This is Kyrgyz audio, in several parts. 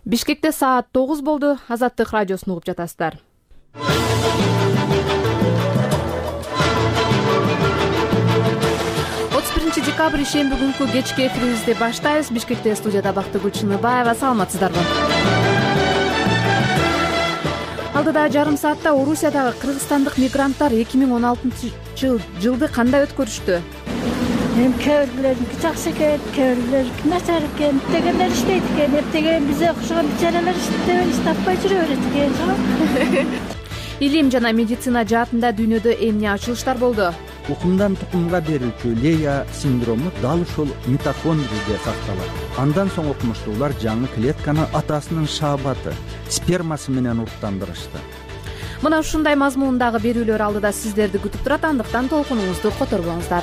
Бишкекте саат 9 болду. Азаттык радиосун угуп жатасыздар. Декабрь ишемби күнкү кечки эфирибизди баштайбыз. Бишкекте студияда Бактыгүл Чыныбаева. Саламатсыздарбы? Алдыда жарым саатта Орусиядагы кыргызстандык мигранттар 2016-жылды кандай өткөрүштү? Кээ бирлериники жакшы экен, кээ бирлериники начар экен, дегендер иштейт экен. Эптеген бизе окшогон бечаралар иштебей таппай жүрө берет экен. Илим жана медицина жаатында дүйнөдө эмне ачылыштар болду? Укумдан тукумга берүүчү Лея синдрому дал ушул митохондрияда сакталат. Андан соң окумуштуулар жаңы клетканы атасынын шаабаты, спермасы менен уруктандырышты. Мына ушундай мазмундагы берүүлөр алдыда сиздерди күтүп турат, андыктан толкунуңузду которбоңуздар.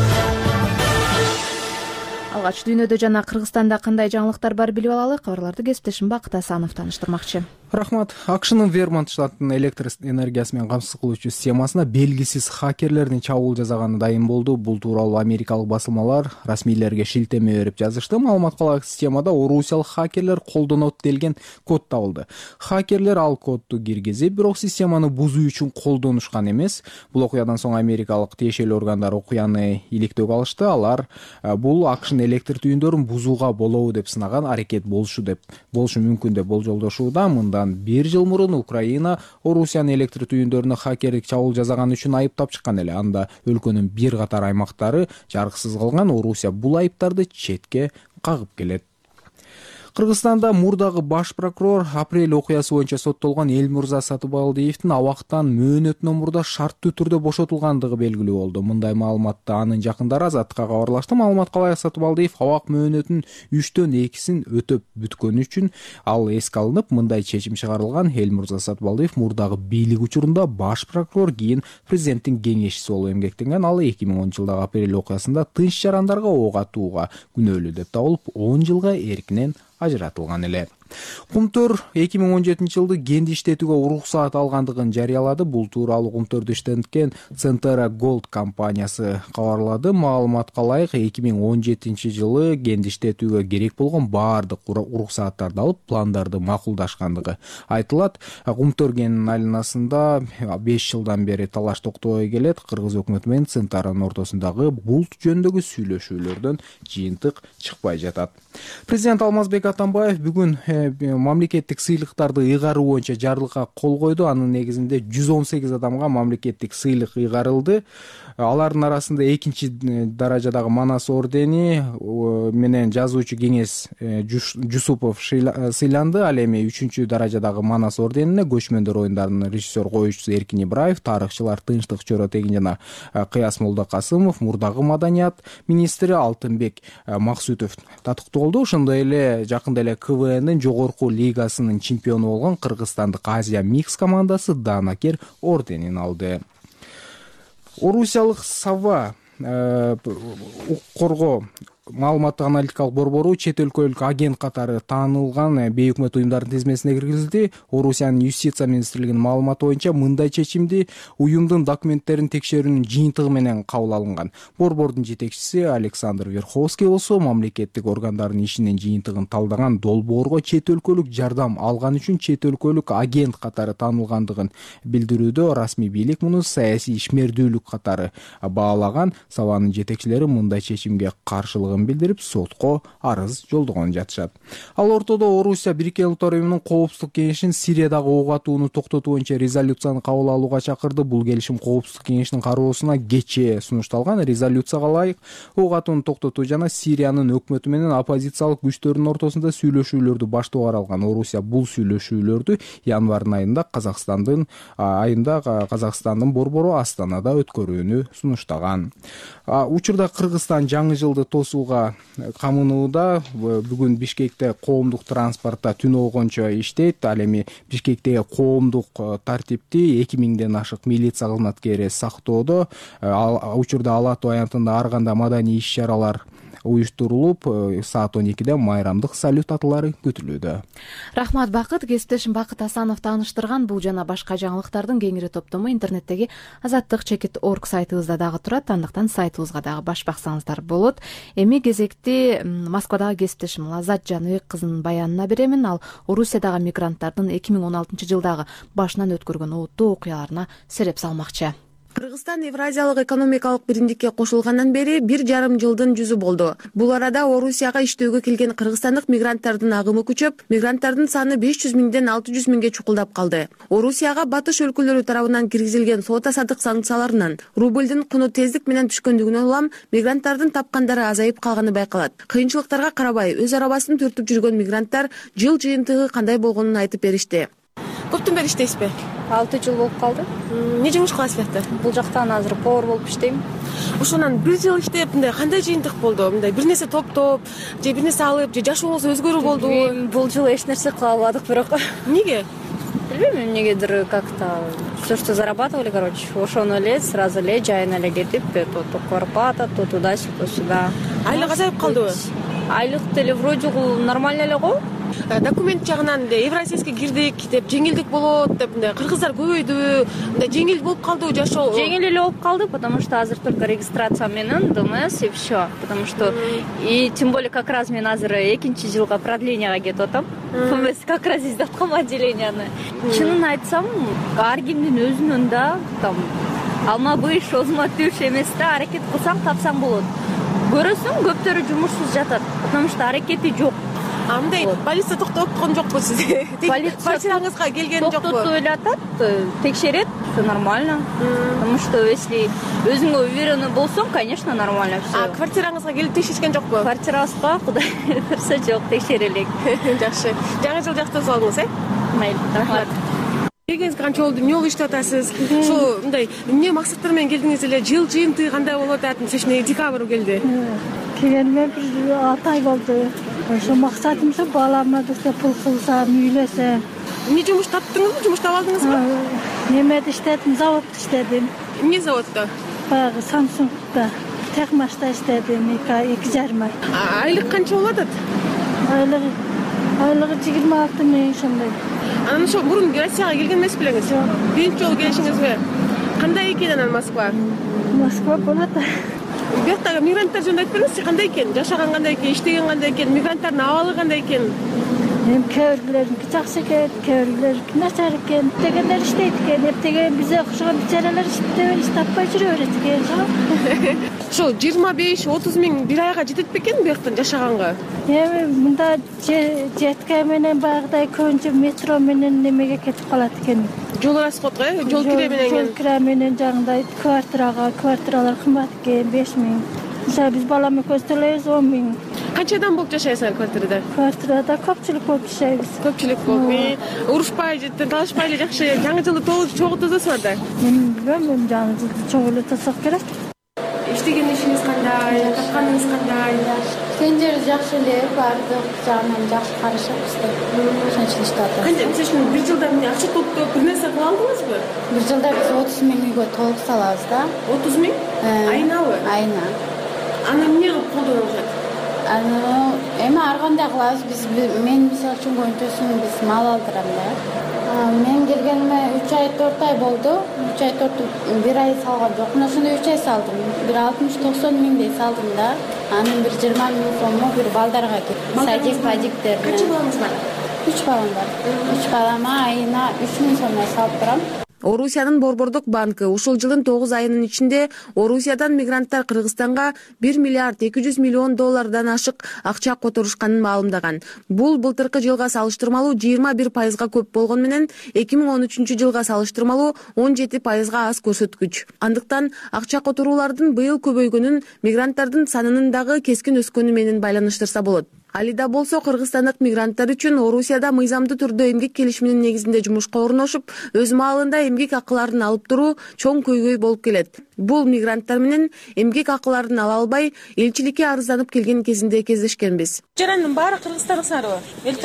Алгач дүйнөдө жана Кыргызстанда кандай жаңылыктар бар билип алалы. Кабарларды кесиптешим Бакыт Асанов тааныштырмакчы. Рахмат. АКШнын Вермонт штатынын электр энергиясы менен камсыз кылуучу системасына белгисиз хакерлердин чабуул жасаганы дайым болду. Бул тууралуу америкалык басылмалар расмийлерге шилтеме берип жазышты. Маалыматка ылайык, системада орусиялык хакерлер колдонот делген код табылды. Хакерлер ал кодду киргизип, бирок системаны бузуу үчүн колдонушкан эмес. Бул окуядан соң америкалык тиешелүү органдар окуяны иликтөөгө алышты. Алар бул АКШнын электр түйүндөрүн бузууга болобу деп сынаган аракет болушу мүмкүн деп болжолдошууда. Мындан 1 жыл мурун Украина Орусиянын электр түйүндөрүнө хакерлик чабуул жасаган үчүн айыптап чыккан эле. Анда өлкөнүн бир катар аймактары жарыксыз калган. Орусия бул айыптарды четке кагып келет. Кыргызстанда мурдагы баш прокурор апрель окуясы боюнча соттолгон Элмурза Сатыбалдиевдин абактан мөөнөтүнөн мурда шарттуу түрдө бошотулгандыгы белгилүү болду. Мындай маалыматты анын жакындары Азаттыкка кабарлашты. Маалыматка ылайык, Сатыбалдиев абак мөөнөтүнүн 3төн 2син өтөп бүткөнү үчүн ал эске алынып, мындай чечим чыгарылган. Элмурза Сатыбалдиев мурдагы бийлик учурунда баш прокурор, кийин президенттин кеңешчиси болуп эмгектенген. Ал 2010-жылдагы апрель окуясында тынч жарандарга ок атууга күнөөлүү деп табылып, 10 жылга эркинен ажыратылган эле. Кумтөр 2017-жылды кенди иштетүүгө уруксаат алгандыгын жарыялады. Бул тууралуу Кумтөрдү иштеткен Центера Gold компаниясы кабарлады. Маалыматка ылайык, 2017-жылы кенди иштетүүгө керек болгон баардык уруксааттарды алып, пландарды макулдашкандыгы айтылат. Кумтөр кен айланасында 5 жылдан бери талаш токтобой келет. Кыргыз өкмөтү менен Центеранын ортосундагы бул жөнүндөгү сүйлөшүүлөрдөн жыйынтык чыкпай жатат. Президент Алмазбек Атамбаев бүгүн мамлекеттик сыйлыктарды ыйгаруу боюнча жарлыкка кол койду. Анын негизинде 118 адамга мамлекеттик сыйлык ыйгарылды. Алардын арасында 2-даражадагы Манас ордени менен жазуучу Кеңес Жусупов сыйланды. Ал эми 3-даражадагы Манас орденине көчмөндөр оюндарынын режиссер коюучусу Эркин Ибраев, тарыхчылар Тынчтык Чоротегин жана Кыяс Молдокасымов, мурдагы маданият министри Алтынбек Максутов татыктуу болду. Ошондой эле жакында эле КВНдин жогорку лигасынын чемпиону болгон кыргызстандык Азия Микс командасы Данакер орденин алды. Орусиялык Сава укук коргоо маалыматтык аналитикалык борбору чет өлкөлүк агент катары таанылган бейөкмөт уюмдардын тизмесине киргизилди. Орусиянын юстиция министрлигинин маалыматы боюнча мындай чечимди уюмдун документтерин текшерүүнүн жыйынтыгы менен кабыл алынган. Борбордун жетекчиси Александр Верховский болсо, мамлекеттик органдардын ишинин жыйынтыгын талдаган долбоорго чет өлкөлүк жардам алган үчүн чет өлкөлүк агент катары таанылгандыгын билдирүүдө расмий бийлик муну саясий ишмердүүлүк катары баалаган. Саванын жетекчилери мындай чечимге каршылыгын билдирип, сотко арыз жолдогон жатышат. Ал ортодо Орусия Бириккен Улуттар уюмунун Коопсуздук кеңешинин Сириядагы ок атууну токтотуу боюнча резолюцияны кабыл алууга чакырды. Бул келишим Коопсуздук кеңешинин кароосуна кечээ сунушталган. Резолюцияга ылайык, ок атууну токтотуу жана Сириянын өкмөтү менен оппозициялык күчтөрдүн ортосунда сүйлөшүүлөрдү баштоо каралган. Орусия бул сүйлөшүүлөрдү январдын айында Казакстандын борбору Астанада өткөрүүнү сунуштаган. Учурда Кыргызстан жаңы жылды тосууга камынууда. Бүгүн Бишкекте коомдук транспортта түн болгончо иштейт. Ал эми Бишкектеги коомдук тартипти 2000ден ашык милиция кызматкери сактоодо. Учурда Ала Тоо аянтында ар кандай маданий иш-чаралар уюштурулуп, саат 12-де майрамдык салют атылары күтүлүүдө. Рахмат Бакыт. Кесиптешим Бакыт Асанов тааныштырган бул жана башка жаңылыктардын кеңири топтому интернеттеги azattik.org сайтыбызда дагы турат. Андыктан сайтыбызга дагы баш баксаңыздар болот. Эми кезекти Москвадагы кесиптешим Лазат Жаныбек кызынын баянына беремин. Ал Орусиядагы мигранттардын 2016-жылдагы башынан өткөргөн олуттуу окуяларына сереп салмакчы. Кыргызстан Евразиялык экономикалык биримдикке кошулгандан бери 1,5 жылдын жүзү болду. Бул арада Орусияга иштөөгө келген кыргызстандык мигранттардын агымы күчөп, мигранттардын саны 500 миңден 600 миңге чукулдап калды. Орусияга батыш өлкөлөрү тарабынан киргизилген соода-саттык санкцияларынан рубльдин куну тездик менен түшкөндүгүнөн улам мигранттардын тапкандары азайып калганы байкалат. Кыйынчылыктарга карабай, өз арабасын түртүп жүргөн мигранттар жыл жыйынтыгы кандай болгонун айтып беришти. Көптөн бери иштейсизби? 6 жыл болуп калды. Эмне жумуш кыласыз эле? Бул жактан азыр повар болуп иштейм. Ошонан 1 жыл иштеп, мындай кандай жыйынтык болду? Мындай бир нерсе топтоп, же бир нерсе алып, же жашооңуз өзгөрүү болдубу? Бул жыл эч нерсе кыла албадык, бирок Эмнеге? билбейм, эмнегедир как-то все, что зарабатывали, короче, ошону эле сразу эле жайына эле кетип, то квартплата, то туда-сюда. Айлык азайып калдыбы? Айлык деле вроде нормально эле го. Документ жагынан Евразийский кирдик деп, жеңилдик болот деп, кыргыздар көбөйдүбү, жеңил болуп калдыбы жашоо? Жеңил эле болуп калды, потому что азыр только регистрация менен ДМС и все. Потому что и тем более как раз мен азыр 2-нчи жылга продлениега кетип атам. ФМС как раз издаткан отделенияны. Чынын айтсам, ар кимдин өзүнүн да там алма быш, озма түш эмес да, аракет кылсаң тапсаң болот. Көрөсүң, көптөрү жумушсуз жатат, потому что аракети жок. Мындай полиция токтоткон жокпу сизди? Квартираңызга келген жокпу? Токтотуп эле атат, текшерет, все нормально. Потому что если өзүңө уверенный болсоң, конечно, нормально все. Квартираңызга келип текшеришкен жокпу? Квартирабызга Кудай берсе жок, текшерелик. Жакшы. Жаңы жыл жакшы болуңуз, Майыл, рахмат. Келгениңизге канча болду? Эмне болуп иштеп атасыз? Ошо мындай эмне максаттар менен келдиңиз эле? Жыл жыйынтыгы кандай болуп атат? Мисалы декабрь келди. Келгениме 6 ай болду. Ошо максатым ушу балама да пул кылсам, үйлөсөм. Эмне жумуш таптыңызбы? Жумуш таап алдыңызбы? Немеде иштедим, заводто иштедим. Эмне заводдо? Баягы Samsung'да, Техмашта иштедим 2,5 ай. Айлык канча болуп атат? Айлыгы 26 миң ошондой. Анан ошо мурун Россияга келген эмес белеңиз? Жок. Биринчи жолу келишиңизби? Кандай экен анан Москва? Москва болот. Бияктагы мигранттар жөнүндө айтып бериңизчи, кандай экен? Жашаган кандай экен? Иштеген кандай экен? Мигранттардын абалы кандай экен? Кээ бирлеринки жакшы экен, кээ бирлеринки начар экен. Дегендер иштейт экен, эптеген бизе окшогон бечаралар иштеп таппай жүрө берет экен. Ошо 25-30 миң бир айга жетет бекен бияктан жашаганга? Эми мында жетке менен баягыдай көбүнчө метро менен немеге кетип калат экен. Жол расходго, жол кире менен. Жол кире менен жагындай квартиралар кымбат экен, 5 миң. Мисалы биз балам экөөбүз төлөйбүз 10 миң. Канча адам болуп жашайсыңар квартирада? Квартирада көпчүлүк болуп жашайбыз. Көпчүлүк болуп, урушпай же талашпай эле жакшы жаңы жылды чогуу тососуңар да? Мен билбейм, жаңы жылды чогуу эле тосок керек. Иштеген ишиңиз кандай? Тапканыңыз кандай? Кендер жакшы эле, баардык жагынан жакшы карашат бизде. Ошончо иштеп атабыз. Кандай, мисалы бир жылда эмне акча топтоп бир нерсе кыла алдыңызбы? Бир жылда биз 30 миң үйгө толук салабыз да. 30 миң? Айнабы? Айна. Аны эмне кылып колдонушат? Эми ар кандай кылабыз биз. Мен мисалы үчүн көбүнчөсүн биз мал алдырам да. Мен келгениме 3 ай 4 ай болду. 3 ай 4 бир ай салган жокмун. Ошондой 3 ай салдым. Бир 60-90 миңдей салдым да. Анын бир 20 миң сому бир балдарга кетти. Садиктер. Канча балаңыз бар? 3 балам бар. 3 балама айына 3 миң сомдой салып турам. Орусиянын Борбордук банкы ушул жылдын 9 айынын ичинде Орусиядан мигранттар Кыргызстанга 1 миллиард 200 миллион доллардан ашык акча которушканын маалымдаган. Бул былтыркы жылга салыштырмалуу 21%га көп болгону менен 2013 жылга салыштырмалуу 17%га аз көрсөткүч. Андыктан акча которуулардын быйыл көбөйгөнүн мигранттардын санынын дагы кескин өскөнү менен байланыштырса болот. Алида болсо кыргызстандык мигранттар үчүн Орусияда мыйзамдуу түрдө эмгек келишиминин негизинде жумушка орношуп, өз маалында эмгек акыларын алып туруу чоң көйгөй болуп келет. Бул мигранттар менен эмгек акыларын ала албай, элчиликке арызданып келген кезинде кездешкенбиз. Жарандын баары кыргызстандыктар бар.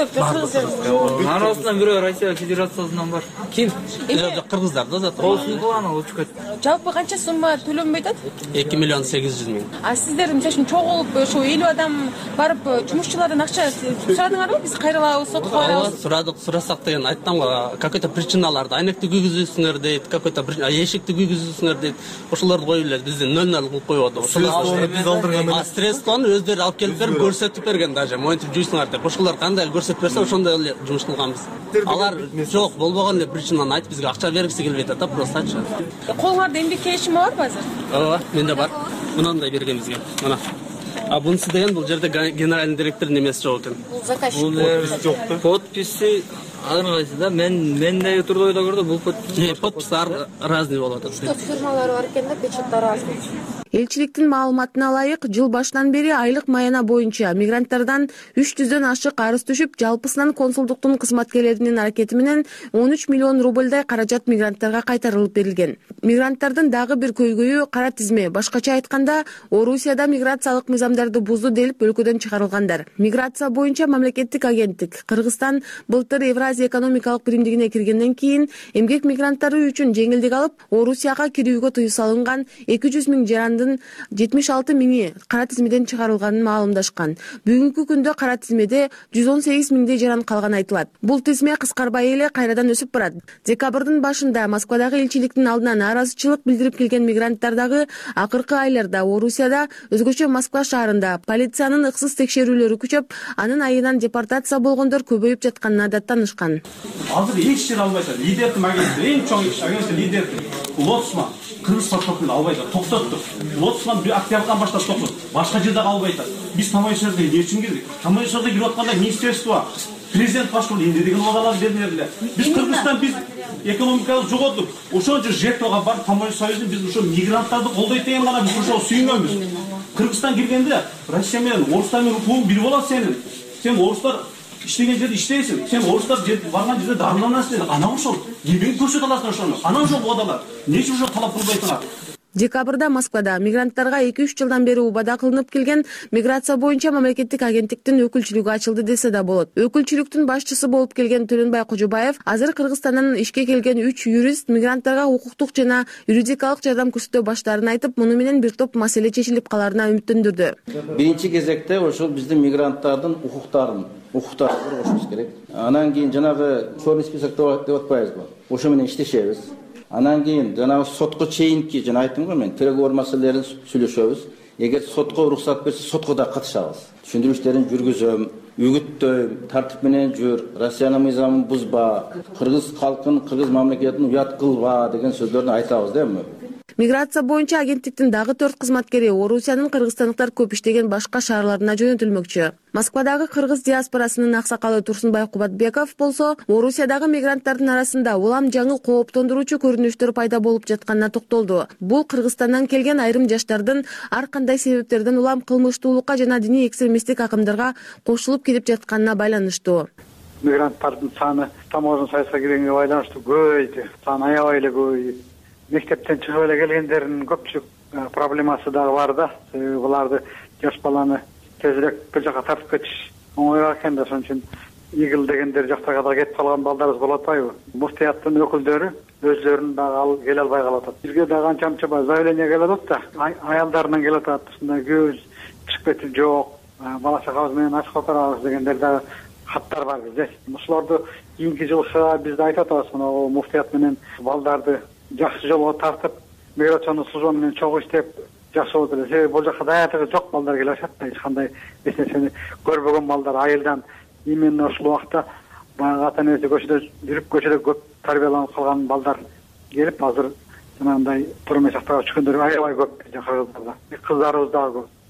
Элтөптөр Анасынан бирөө Россия Федерациясынан бар. Ким? Кыргыздар да зат. Болсун учуп кетти. Жалпы канча сумма төлөнбөй атат? 2 миллион 800 миң. А сиздер мисалы чогулуп ошо 50 адам барып жумушчулардан акча сурадыңарбы? Биз кайрылабыз, сотко барабыз. Сурасак деген айттым го, какой-то причиналарды, айнекти күйгүзүсүңөр дейт, какой-то эшикти күйгүзүсүңөр дейт. Ошолорду коюп эле бизден 0 кылып коюп атат. Ошолорду биз алдырган. Средствону өздөрү алып келип берип көрсөтүп берген даже. Монтип жуйсуңар деп. Ошолор кандай көрсөтүп берсе, ошондой эле жумуш кылганбыз. Алар жок, болбогон эле причинаны айтып бизге акча бергиси келбейт атат, просто айтчу. Колуңарда эмгек келишими барбы азыр? Ооба, менде бар. Мынандай берген бизге. Мына. А бунусу деген бул жерде генеральный директордун эмеси жок экен. Бул заказ жок. Подписи ар кайсы да менде турдойдо көрдү, бул подпистар разный болот атат. фирмалары бар экен да, печаттары разный. Элчиликтин маалыматына ылайык, жыл башынан бери айлык маяна боюнча мигранттардан 300дөн ашык арыз түшүп, жалпысынан консулдуктун кызматкерлеринин аракети менен 13 миллион рубльдай каражат мигранттарга кайтарылып берилген. Мигранттардын дагы бир көйгөйү кара тизме. Башкача айтканда, Орусияда миграциялык мыйзамдарды бузду делип өлкөдөн чыгарылгандар. Миграция боюнча мамлекеттик агенттик Кыргызстан былтыр Евразия экономикалык биримдигине киргенден кийин эмгек мигранттары үчүн жеңилдик алып, Орусияга кирүүгө тыюу салынган 200 миң жарандын 76 миңи кара тизмеден чыгарылганын маалымдашкан. Бүгүнкү күндө кара тизмеде 118 миңдей жаран калган айтылат. Бул тизме кыскарбай эле кайрадан өсүп барат. Декабрдын башында Москвадагы элчиликтин алдына нааразычылык билдирип келген мигранттар дагы акыркы айларда Орусияда, өзгөчө Москва шаарында полициянын ыксыз текшерүүлөрү күчөп, анын айынан депортация болгондор көбөйүп жатканына да таанышкан. Азыр эч жер албай атат. Лидердин агенттиги, эң чоң агенттик лидердин Лотсман Кыргыз паспортун албай атат, токтоттук. Лотсман бир октябрдан баштап токтот. Башка жерде албай атат. Биз Тамайшерге эмне үчүн кирдик? Тамайшерге кирип атканда министерство, президент паспорту эмне деген убадалар бердилер. Биз Кыргызстан биз экономикалык жоготтук. Ошончо жетога барып Тамайш союзун биз ошо мигранттарды колдойт деген гана биз ошо сүйүнгөнбүз. Кыргызстан киргенде Россия менен орустар менен укугуң бир болот сенин. Сен орустар иштеген жерде иштейсиң. Сен орустар барган жерде дарыланасың. Анан ошол эмнеге көрсөтө аласың ошону? Анан ошол убадалар. Эмне ошо талап кылбайсыңар? Декабрда Москвада мигранттарга 2-3 жылдан бери убада кылынып келген миграция боюнча мамлекеттик агенттиктин өкүлчүлүгү ачылды десе да болот. Өкүлчүлүктүн башчысы болуп келген Төлөнбай Кожобаев азыр Кыргызстандан ишке келген 3 юрист мигранттарга укуктук жана юридикалык жардам көрсөтө баштаарын айтып, муну менен бир топ маселе чечилип каларына үмүттөндүрдү. Биринчи кезекте ошол биздин мигранттардын укуктарын коргошубуз керек. Анан кийин жанагы черный список деп атпайбызбы? Ошо менен иштешебиз. Анан кийин жанагы сотко чейинки, жана айттым го мен, переговор маселелерин сүйлөшөбүз. Эгер сотко уруксат берсе, сотко да катышабыз. Түшүндүрүштөрүн жүргүзөм, үгүттөйм, тартип менен жүр, Россиянын мыйзамын бузба, кыргыз калкын, кыргыз мамлекетин уят кылба деген сөздөрдү айтабыз да эми. Миграция боюнча агенттиктин дагы 4 кызматкери Орусиянын кыргызстандыктар көп иштеген башка шаарларына жөнөтүлмөкчү. Москвадагы кыргыз диаспорасынын аксакалы Турсунбай Кубатбеков болсо, Орусиядагы мигранттардын арасында улам жаңы кооптондуруучу көрүнүштөр пайда болуп жатканына токтолду. Бул Кыргызстандан келген айрым жаштардын ар кандай себептерден улам кылмыштуулукка жана диний экстремисттик акымдарга кошулуп кетип жатканына байланыштуу. Мигранттардын саны таможня саясатка киргенге байланыштуу көбөйдү. Саны аябай эле көбөйдү. Мектептен чыгып эле келгендердин көпчүлүк проблемасы дагы бар да. Буларды жаш баланы тезирээк бир жака тартып кетиш оңойраак экен да, ошон үчүн игил дегендер жактарга да кетип калган балдарыбыз болуп атпайбы? Муфтияттын өкүлдөрү өзлөрүн дагы келе албай калат. Бизге дагы анча заявление келип атат да. Аялдарынан келип атат. Ушундай күйөөбүз чыгып кетип жок, бала чагабыз менен ачык отурабыз дегендер дагы хаттар бар бизде. Ушуларды кийинки жылга бизде айтып атабыз, мына муфтият менен балдарды жакшы жолго тартып, миграционный служба менен чогуу иштеп жашоо деле. Себеби бул жакка даярдыгы жок балдар келип атат да, эч кандай нерсени көрбөгөн балдар айылдан. Именно ушул убакта баягы ата энеси көчөдө жүрүп, көчөдө көп тарбияланып калган балдар келип, азыр жанагындай турмуш жактарга түшкөндөр аябай көп кыргыздарда. Кыздарыбыз дагы көп.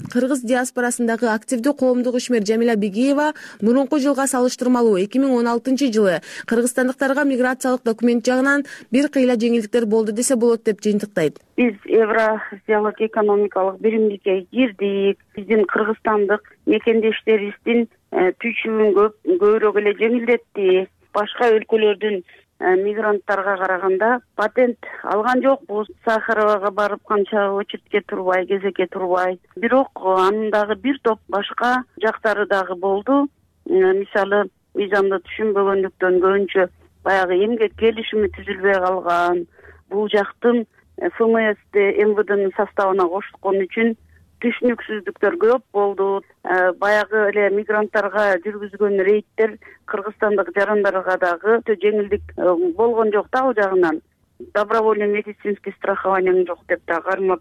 Кыргыз диаспорасындагы активдүү коомдук ишмер Жамиля Бегиева мурунку жылга салыштырмалуу 2016 жылы кыргызстандыктарга миграциялык документ жагынан бир кыйла жеңилдиктер болду десе болот деп жыйынтыктайт. Биз Евразиялык экономикалык биримдикке кирдик. Биздин кыргызстандык мекендештерибиздин түшүнүн көбүрөөк эле жеңилдетти. Башка өлкөлөрдүн мигранттарга караганда патент алган жокпуз. Сахаровага барып канча очередке турбай, кезекке турбай. Бирок анын дагы бир топ башка жактары дагы болду. Мисалы, мыйзамды түшүнбөгөндүктөн көбүнчө баягы эмгек келишими түзүлбөй калган. Бул жактын ФМСти МВДнын составына кошулгон үчүн түшүнүксүздүктөр көп болду. Баягы эле мигранттарга жүргүзгөн рейдтер кыргызстандык жарандарга дагы жеңилдик болгон жок да, ал жагынан. Добровольный медицинский страхование жок деп да кармап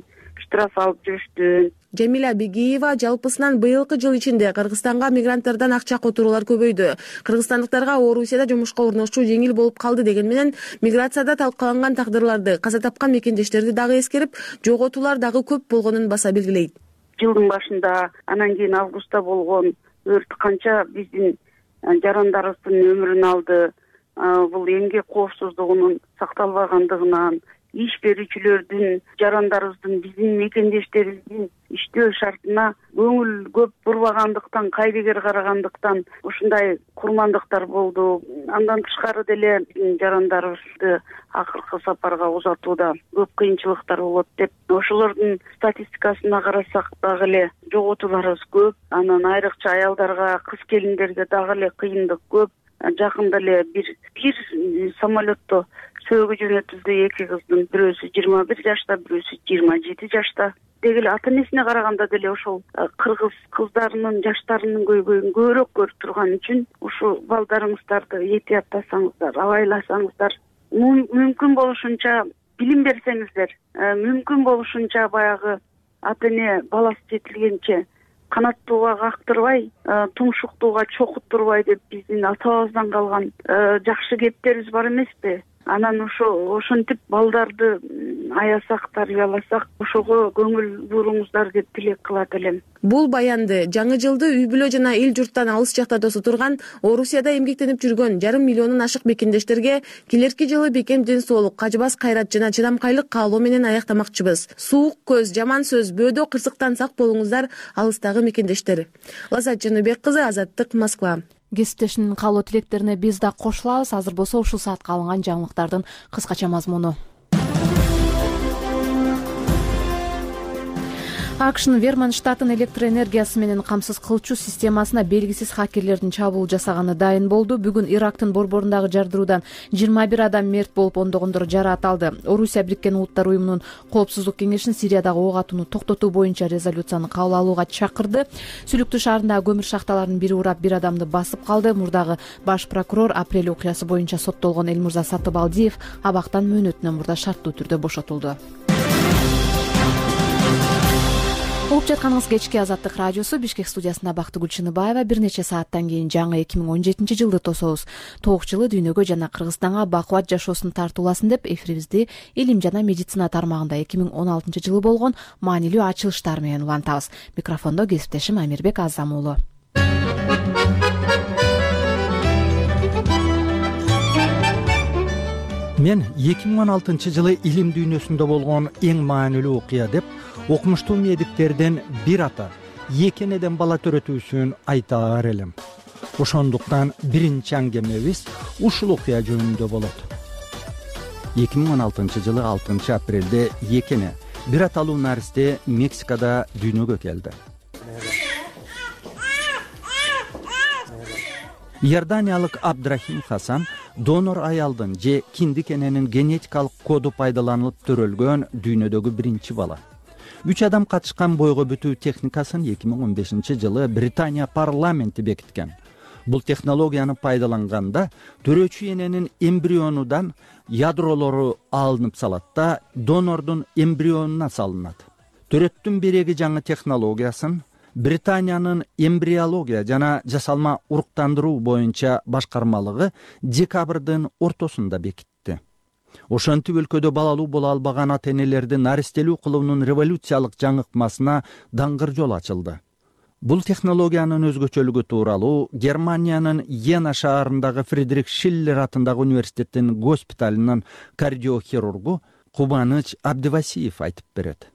штраф алып жүрүштү. Жамиля Бегиева жалпысынан быйылкы жыл ичинде Кыргызстанга мигранттардан акча которуулар көбөйдү. Кыргызстандыктарга Орусияда жумушка орношуу жеңил болуп калды деген менен миграцияда талкаланган тагдырларды, каза тапкан мекендештерди дагы эскерип, жоготуулар дагы көп болгонун баса белгилейт. Жылдын башында, анан кийин августта болгон өрт канча биздин жарандарыбыздын өмүрүн алды. Бул эмгек коопсуздугунун сакталбагандыгынан, иш берүүчүлөрдүн, жарандарыбыздын, биздин мекендештерибиздин иштөө шартына көңүл көп бурбагандыктан, кайдыгер карагандыктан ушундай курмандыктар болду. Андан тышкары деле жарандарыбызды акыркы сапарга узатууда көп кыйынчылыктар болот деп, ошолордун статистикасына карасак дагы эле жоготууларыбыз көп. Анан айрыкча аялдарга, кыз келиндерге дагы эле кыйындык көп. Жакында эле бир самолетто сөөгү жөнөтүлдү эки кыздын, бирөөсү 21 жашта, бирөөсү 27 жашта. Деги эле ата энесине караганда деле ошол кыргыз кыздарынын жаштарынын көйгөйүн көбүрөөк көрүп турган үчүн ушул балдарыңыздарды этияттасаңыздар, абайласаңыздар, мүмкүн болушунча билим берсеңиздер, мүмкүн болушунча баягы ата эне баласы жетилгенче канаттууга кактырбай, тумшуктууга чокуттурбай деп биздин атабыздан калган жакшы кептерибиз бар эмеспи? Анан ошентип балдарды аясак, тарбияласак, ошого көңүл буруңуздар деп тилек кылат элем. Бул баянды жаңы жылды үй бүлө жана эл журттан алыс жакта тосу турган Орусияда эмгектенип жүргөн 1,5 миллионун ашык бекендештерге келерки жылы бекем ден соолук, кажыбас кайрат жана чыдамкайлык каалоо менен аяктамакчыбыз. Суук көз, жаман сөз, бөөдө кырсыктан сак болуңуздар, алыстагы мекендештер. Лазат Жаныбек кызы, Азаттык, Москва. Кесиптешинин каалоо тилектерине биз да кошулабыз. Азыр болсо ушул саатка алынган жаңылыктардын кыскача мазмуну. АКШнын Вермонт штатын электроэнергиясы менен камсыз кылчу системасына белгисиз хакерлердин чабуул жасаганы дайын болду. Бүгүн Ирактын борборундагы жардыруудан 21 адам мерт болуп, ондогондор жараат алды. Орусия Бириккен Улуттар уюмунун коопсуздук кеңешин Сириядагы ок атууну токтотуу боюнча резолюцияны кабыл алууга чакырды. Сүлүктүү шаарындагы көмүр шахталарынын бири урап, бир адамды басып калды. Мурдагы баш прокурор апрель окуясы боюнча соттолгон Элмурза Сатыбалдиев абактан мөөнөтүнөн мурда шарттуу түрдө бошотулду. Угуп жатканыңыз кечки Азаттык радиосу. Бишкек студиясында Бактыгүл Чыныбаева. Бир нече сааттан кийин жаңы 2017 жылды тособуз. Тоок жылы дүйнөгө жана Кыргызстанга бакубат жашоосун тартууласын деп эфирибизди илим жана медицина тармагында 2016 жылы болгон маанилүү ачылыштар менен улантабыз. Микрофондо кесиптешим Амирбек Азам уулу. Мен 2016 жылы илим дүйнөсүндө болгон эң маанилүү окуя деп окумуштуу медиктерден бир ата, экенеден бала төрөтүүсүн айтаар элем. Ошондуктан биринчи аңгемебиз ушул окуя жөнүндө болот. 2016 жылы 6 апрелде экене, бир аталуу наристе Мексикада дүйнөгө келди. Иорданиялык Абдрахим Хасан донор аялдын же киндик эненин генетикалык коду пайдаланылып төрөлгөн дүйнөдөгү биринчи бала. 3 адам катышкан бойго бүтүү техникасын 2015 жылы Британия парламенти бекиткен. Бул технологияны пайдаланганда төрөөчү эненин эмбрионудан ядролору алынып салат да донордун эмбрионуна салынат. Төрөттүн биреги жаңы технологиясын Британиянын эмбриология жана жасалма уруктандыруу боюнча башкармалыгы декабрдын ортосунда бекитти. Ошентип өлкөдө балалуу боло албаган ата энелерди наристелүү кылуунун революциялык жаңыкмасына даңгыр жол ачылды. Бул технологиянын өзгөчөлүгү тууралуу Германиянын Йена шаарындагы Фридрих Шиллер атындагы университеттин госпиталынын кардиохирургу Кубаныч Абдивасиев айтып берет.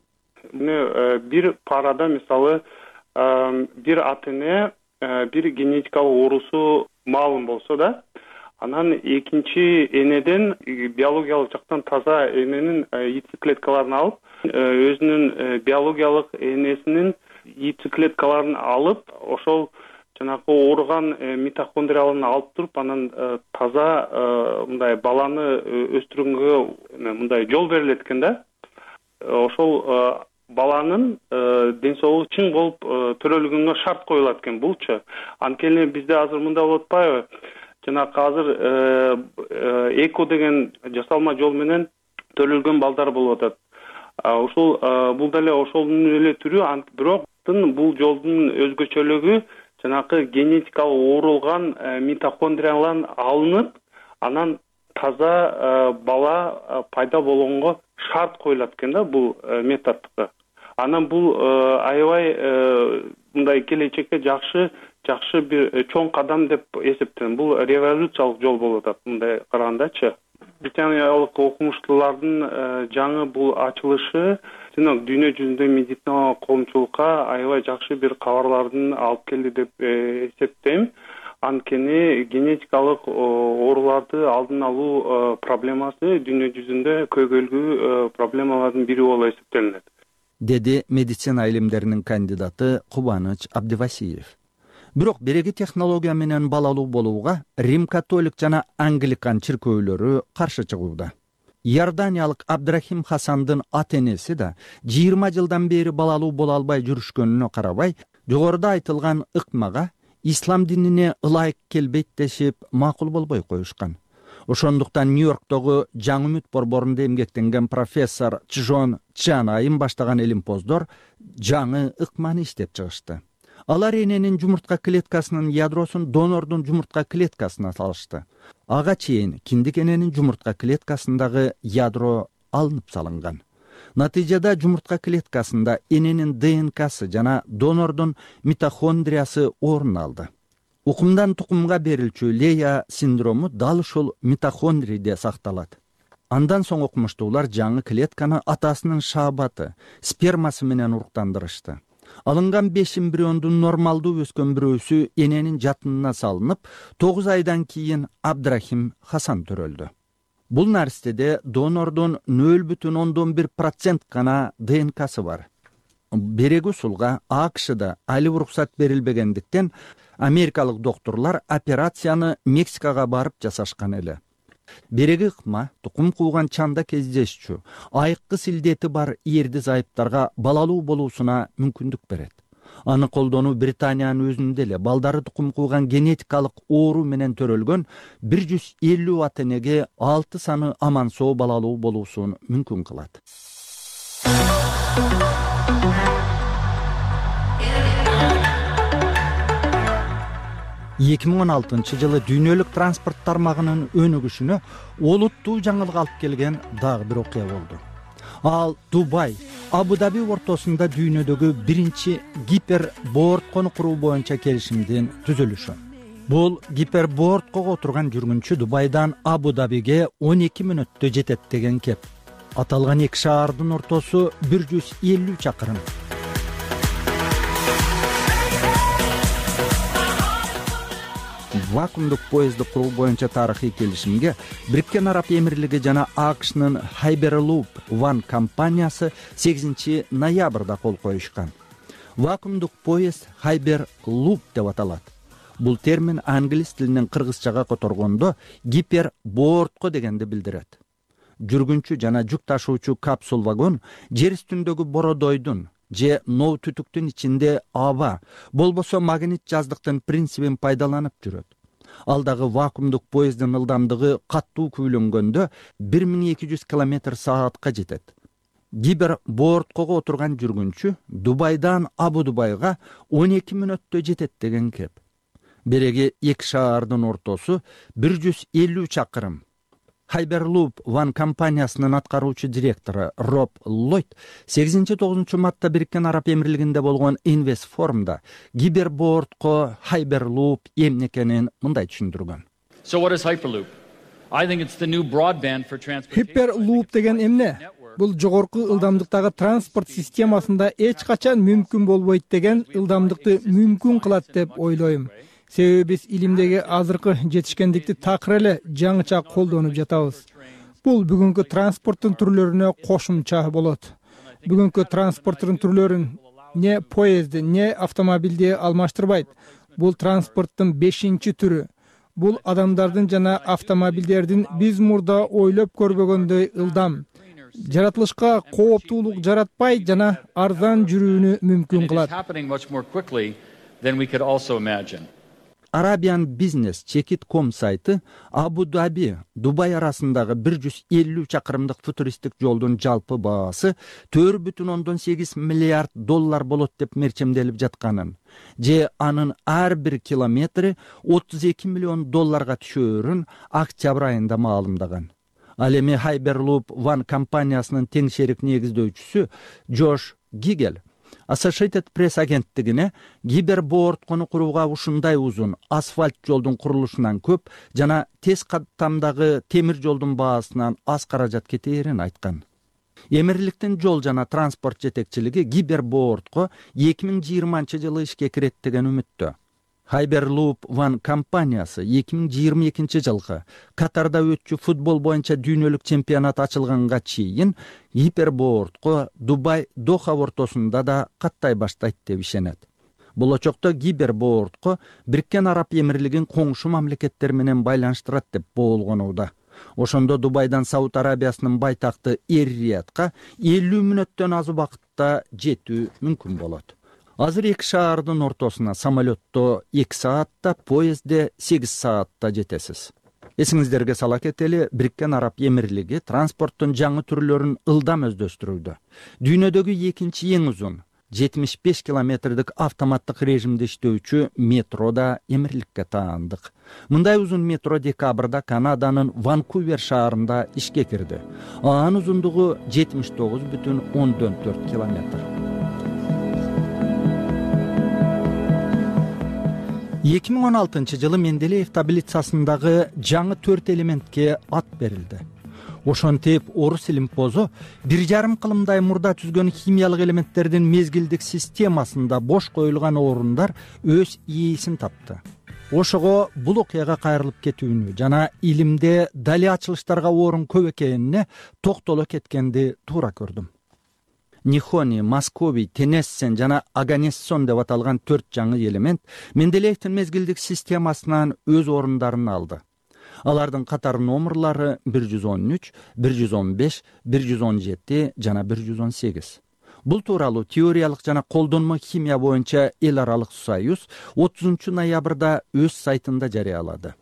Бир парада мисалы бир ата эне бир генетикалык оорусу маалым болсо да, анан экинчи энеден биологиялык жактан таза эненин яйцеклеткаларын алып, өзүнүн биологиялык энесинин яйцеклеткаларын алып, ошол жанагы ооруган митохондрияларын алып туруп, анан таза мындай баланы өстүргөнгө мындай жол берилет экен да. Ошол баланын ден соолугу чың болуп төрөлгөнгө шарт коюлат экен булчу. Анткени бизде азыр мындай болуп атпайбы? Жанагы азыр эко деген жасалма жол менен төрөлгөн балдар болуп атат. Ошол бул деле ошонун эле түрү, бирок бул жолдун өзгөчөлүгү жанагы генетикалык оорулган митохондриялар алынып, анан таза бала пайда болгонго шарт коюлат экен да бул методдо. Анан бул аябай мындай келечекке жакшы бир чоң кадам деп эсептейм. Бул революциялык жол болуп атат мындай карагандачы. Британиялык окумуштуулардын жаңы бул ачылышы дүйнө жүзүндө медицина коомчулукка аябай жакшы бир кабарлардын алып келди деп эсептейм. Анткени генетикалык ооруларды алдын алуу проблемасы дүйнө жүзүндө көйгөйлүү проблемалардын бири болуп эсептелинет, деди медицина илимдеринин кандидаты Кубаныч Абдивасиев. Бирок береги технология менен балалуу болууга Рим католик жана англикан чиркөөлөрү каршы чыгууда. Иорданиялык Абдрахим Хасандын ата энеси да 20 жылдан бери балалуу боло албай жүрүшкөнүнө карабай, жогоруда айтылган ыкмага ислам динине ылайык келбейт дешип макул болбой коюшкан. Ошондуктан Нью-Йорктогу Жаңы үмүт борборунда эмгектенген профессор Чжон Чан айым баштаган элимпоздор жаңы ыкманы иштеп чыгышты. Алар эненин жумуртка клеткасынын ядросун донордун жумуртка клеткасына салышты. Ага чейин киндик эненин жумуртка клеткасындагы ядро алынып салынган. Натыйжада жумуртка клеткасында эненин ДНКсы жана донордун митохондриясы орун алды. Укумдан тукумга берилчү Лея синдрому дал ушул митохондрийде сакталат. Андан соң окумуштуулар жаңы клетканы атасынын шаабаты, спермасы менен уруктандырышты. Алынган 5 эмбриондун нормалдуу өскөн бирөөсү эненин жатынына салынып, 9 айдан кийин Абдрахим Хасан төрөлдү. Бул наристеде донордун 0,1% гана ДНКсы бар. Береги усулга АКШда али уруксат берилбегендиктен америкалык докторлор операцияны Мексикага барып жасашкан эле. Береги ыкма тукум кууган чанда кездешчү, айыккы силдети бар эрди зайыптарга балалуу болуусуна мүмкүндүк берет. Аны колдонуу Британиянын өзүндө эле балдары тукум кууган генетикалык оору менен төрөлгөн 150 ата энеге 6 саны аман-соо балалуу болуусун мүмкүн кылат. 2016 жылы дүйнөлүк транспорт тармагынын өнүгүшүнө олуттуу жаңылык алып келген дагы бир окуя болду. Ал Дубай, Абу-Даби ортосунда дүйнөдөгү биринчи гипербордкону куруу боюнча келишимдин түзүлүшү. Бул гипербордкого отурган жүргүнчү Дубайдан Абу-Дабиге 12 мүнөттө жетет деген кеп. Аталган эки шаардын ортосу 150 чакырым. Вакуумдук поездди куруу боюнча тарыхый келишимге Бириккен Араб Эмирлиги жана АКШнын Hyperloop One компаниясы 8 ноябрда кол коюшкан. Вакуумдук поезд Hyperloop деп аталат. Бул термин англис тилинен кыргызчага которгондо гипербордко дегенди билдирет. Жүргүнчү жана жүк ташуучу капсул вагон жер үстүндөгү бородойдун же ноо түтүктүн ичинде аба, болбосо магнит жаздыктын принцибин пайдаланып жүрөт. Ал дагы вакуумдук поезддин ылдамдыгы каттуу күйлөнгөндө 1200 км/саатка жетет. Гипербордкого отурган жүргүнчү Дубайдан Абу-Дубайга 12 мүнөттө жетет деген кеп. Береги эки шаардын ортосу 150 чакырым. Hyperloop One компаниясынын аткаруучу директору Роб Ллойд 8-9 мартта Бириккен Араб Эмирлигинде болгон Инвест форумда гипербордко Hyperloop эмне экенин мындай түшүндүргөн. So what is Hyperloop? I think it's the new broadband for transportation. Hyperloop деген эмне? Бул жогорку ылдамдыктагы транспорт системасында эч качан мүмкүн болбойт деген ылдамдыкты мүмкүн кылат деп ойлойм. Себеби биз илимдеги азыркы жетишкендикти такыр эле жаңыча колдонуп жатабыз. Бул бүгүнкү транспорттун түрлөрүнө кошумча болот. Бүгүнкү транспорттун түрлөрүн не поезди, не автомобилди алмаштырбайт. Бул транспорттун 5-чи түрү. Бул адамдардын жана автомобилдердин биз мурда ойлоп көрбөгөндөй ылдам. Жаратылышка кооптуулук жаратпай жана арзан жүрүүнү мүмкүн кылат. Arabian Business Check.com сайты Абу-Даби, Дубай арасындагы 150 чакырымдык футуристик жолдун жалпы баасы 4,8 миллиард доллар болот деп мерчемделип жатканын, же анын ар бир километри 32 миллион долларга түшөөрүн октябрь айында маалымдаган. Ал эми Hyperloop One компаниясынын тең шерик негиздөөчүсү Джош Гигел Associated Press агенттигине гипербордкону курууга ушундай узун асфальт жолдун курулушунан көп жана тез каттамдагы темир жолдун баасынан аз каражат кетээрин айткан. Эмирликтин жол жана транспорт жетекчилиги гипербордко 2020-жылы ишке кирет деген үмүттө. Hyperloop One компаниясы 2022 жылкы Катарда өтчү футбол боюнча дүйнөлүк чемпионат ачылганга чейин гипербордко Дубай Доха ортосунда да каттай баштайт деп ишенет. Болочокто гипербордко Бириккен Араб Эмирлигин коңшу мамлекеттер менен байланыштырат деп боолгонууда. Ошондо Дубайдан Сауд Арабиясынын байтакты Эр-Риядка 50 мүнөттөн аз убакытта жетүү мүмкүн болот. Азыр эки шаардын ортосуна самолетто 2 саатта, поездде 8 саатта жетесиз. Эсиңиздерге сала кетели, Бириккен Араб Эмирлиги транспорттун жаңы түрлөрүн ылдам өздөштүрүүдө. Дүйнөдөгү экинчи эң узун 75 километрдик автоматтык режимде иштөөчү метро да Эмирликке таандык. Мындай узун метро декабрда Канаданын Ванкувер шаарында ишке кирди. Анын узундугу 79,14 километр. 2016 жылы Менделеев таблицасындагы жаңы 4 элементке ат берилди. Ошентип орус илимпозу 1,5 кылымдай мурда түзгөн химиялык элементтердин мезгилдик системасында бош коюлган орундар өз ээсин тапты. Ошого бул окуяга кайрылып кетүүнү жана илимде дали ачылыштарга орун көп экенине токтоло кеткенди туура көрдүм. Нихони, Московий, Тенессен жана Аганессон деп аталган 4 жаңы элемент Менделеевдин мезгилдик системасынан өз орундарын алды. Алардын катар номерлары 113, 115, 117 жана 118. Бул тууралуу теориялык жана колдонмо химия боюнча эл аралык союз 30 ноябрда өз сайтында жарыялады.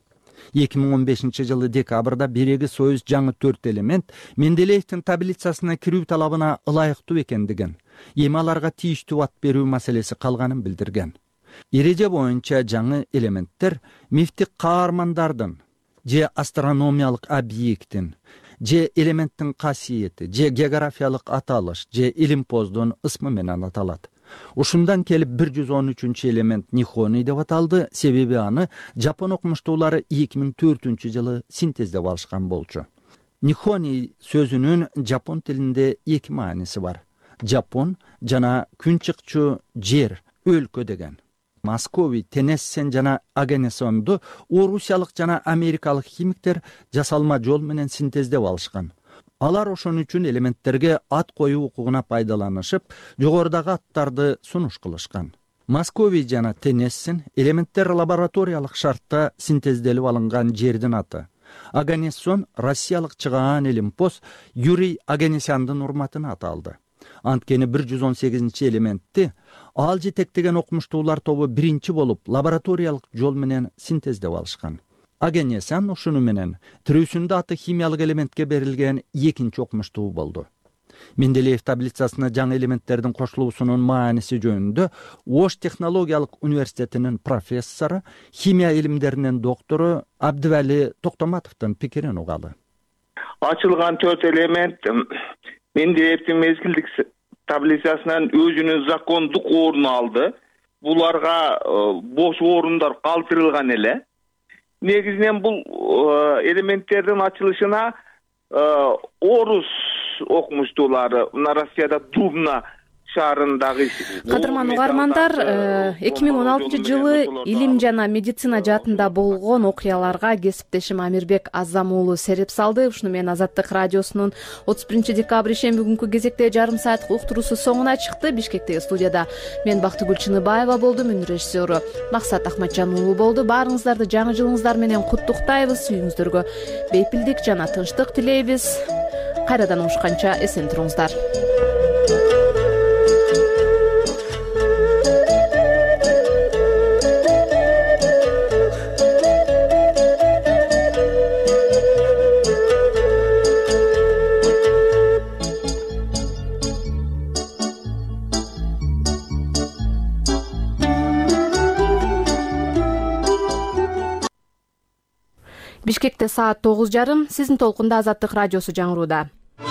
2015 жылы декабрда биреги союз жаңы 4 элемент Менделеевдин таблицасына кирүү талабына ылайыктуу экендигин, эми аларга тийиштүү ат берүү маселеси калганын билдирген. Эреже боюнча жаңы элементтер мифтик каармандардын, же астрономиялык объекттин, же элементтин касиети, же географиялык аталыш, же илимпоздун ысмы менен аталат. Ушундан келип 113 элемент Нихони деп аталды, себеби аны жапон окумуштуулары 2004 жылы синтездеп алышкан болчу. Нихони сөзүнүн жапон тилинде 2 мааниси бар. Жапон жана күн чыкчу жер, өлкө деген. Московий, Тенессен жана Аганесонду орусиялык жана америкалык химиктер жасалма жол менен синтездеп алышкан. Алар ошон үчүн элементтерге ат коюу укугуна пайдаланышып, жогорудагы аттарды сунуш кылышкан. Московий жана Тенессен элементтер лабораториялык шартта синтезделип алынган жердин аты. Аганессон россиялык чыгаан илимпоз Юрий Аганесяндын урматына аталды. Анткени 118 элементти ал жетектеген окумуштуулар тобу биринчи болуп лабораториялык жол менен синтездеп алышкан. Аганесян ушуну менен тирүүсүндө аты химиялык элементке берилген экинчи окумуштуу болду. Менделеев таблицасына жаңы элементтердин кошулуусунун мааниси жөнүндө Ош технологиялык университетинин профессору, химия илимдеринин доктору Абдывали Токтоматовдун пикирин угалы. ачылган 4 элемент мендебиптин мезгилдик таблицасынан өзүнүн закондук орун алды. Буларга бош орундар калтырылган эле. Негизинен бул элементтердин ачылышына орус окумуштуулары мына Россияда Дубна шаарындагы кадырман угармандар 2016-жылы илим жана медицина жаатында болгон окуяларга кесиптешим Амирбек Азам уулу сереп салды. Ушуну менен Азаттык радиосунун 31 декабрь ишемби күнкү кезекте жарым сааттык уктуруусу соңуна чыкты. Бишкектеги студияда мен Бактыгүл Чыныбаева болдум, үн режиссеру Максат Ахматжан уулу болду. Баарыңыздарды жаңы жылыңыздар менен куттуктайбыз. Үйүңүздөргө бейпилдик жана тынчтык тилейбиз. Кайрадан угушканча эсен туруңуздар. Бишкекте саат 9:30. Сиздин толкунда Азаттык радиосу жаңырууда.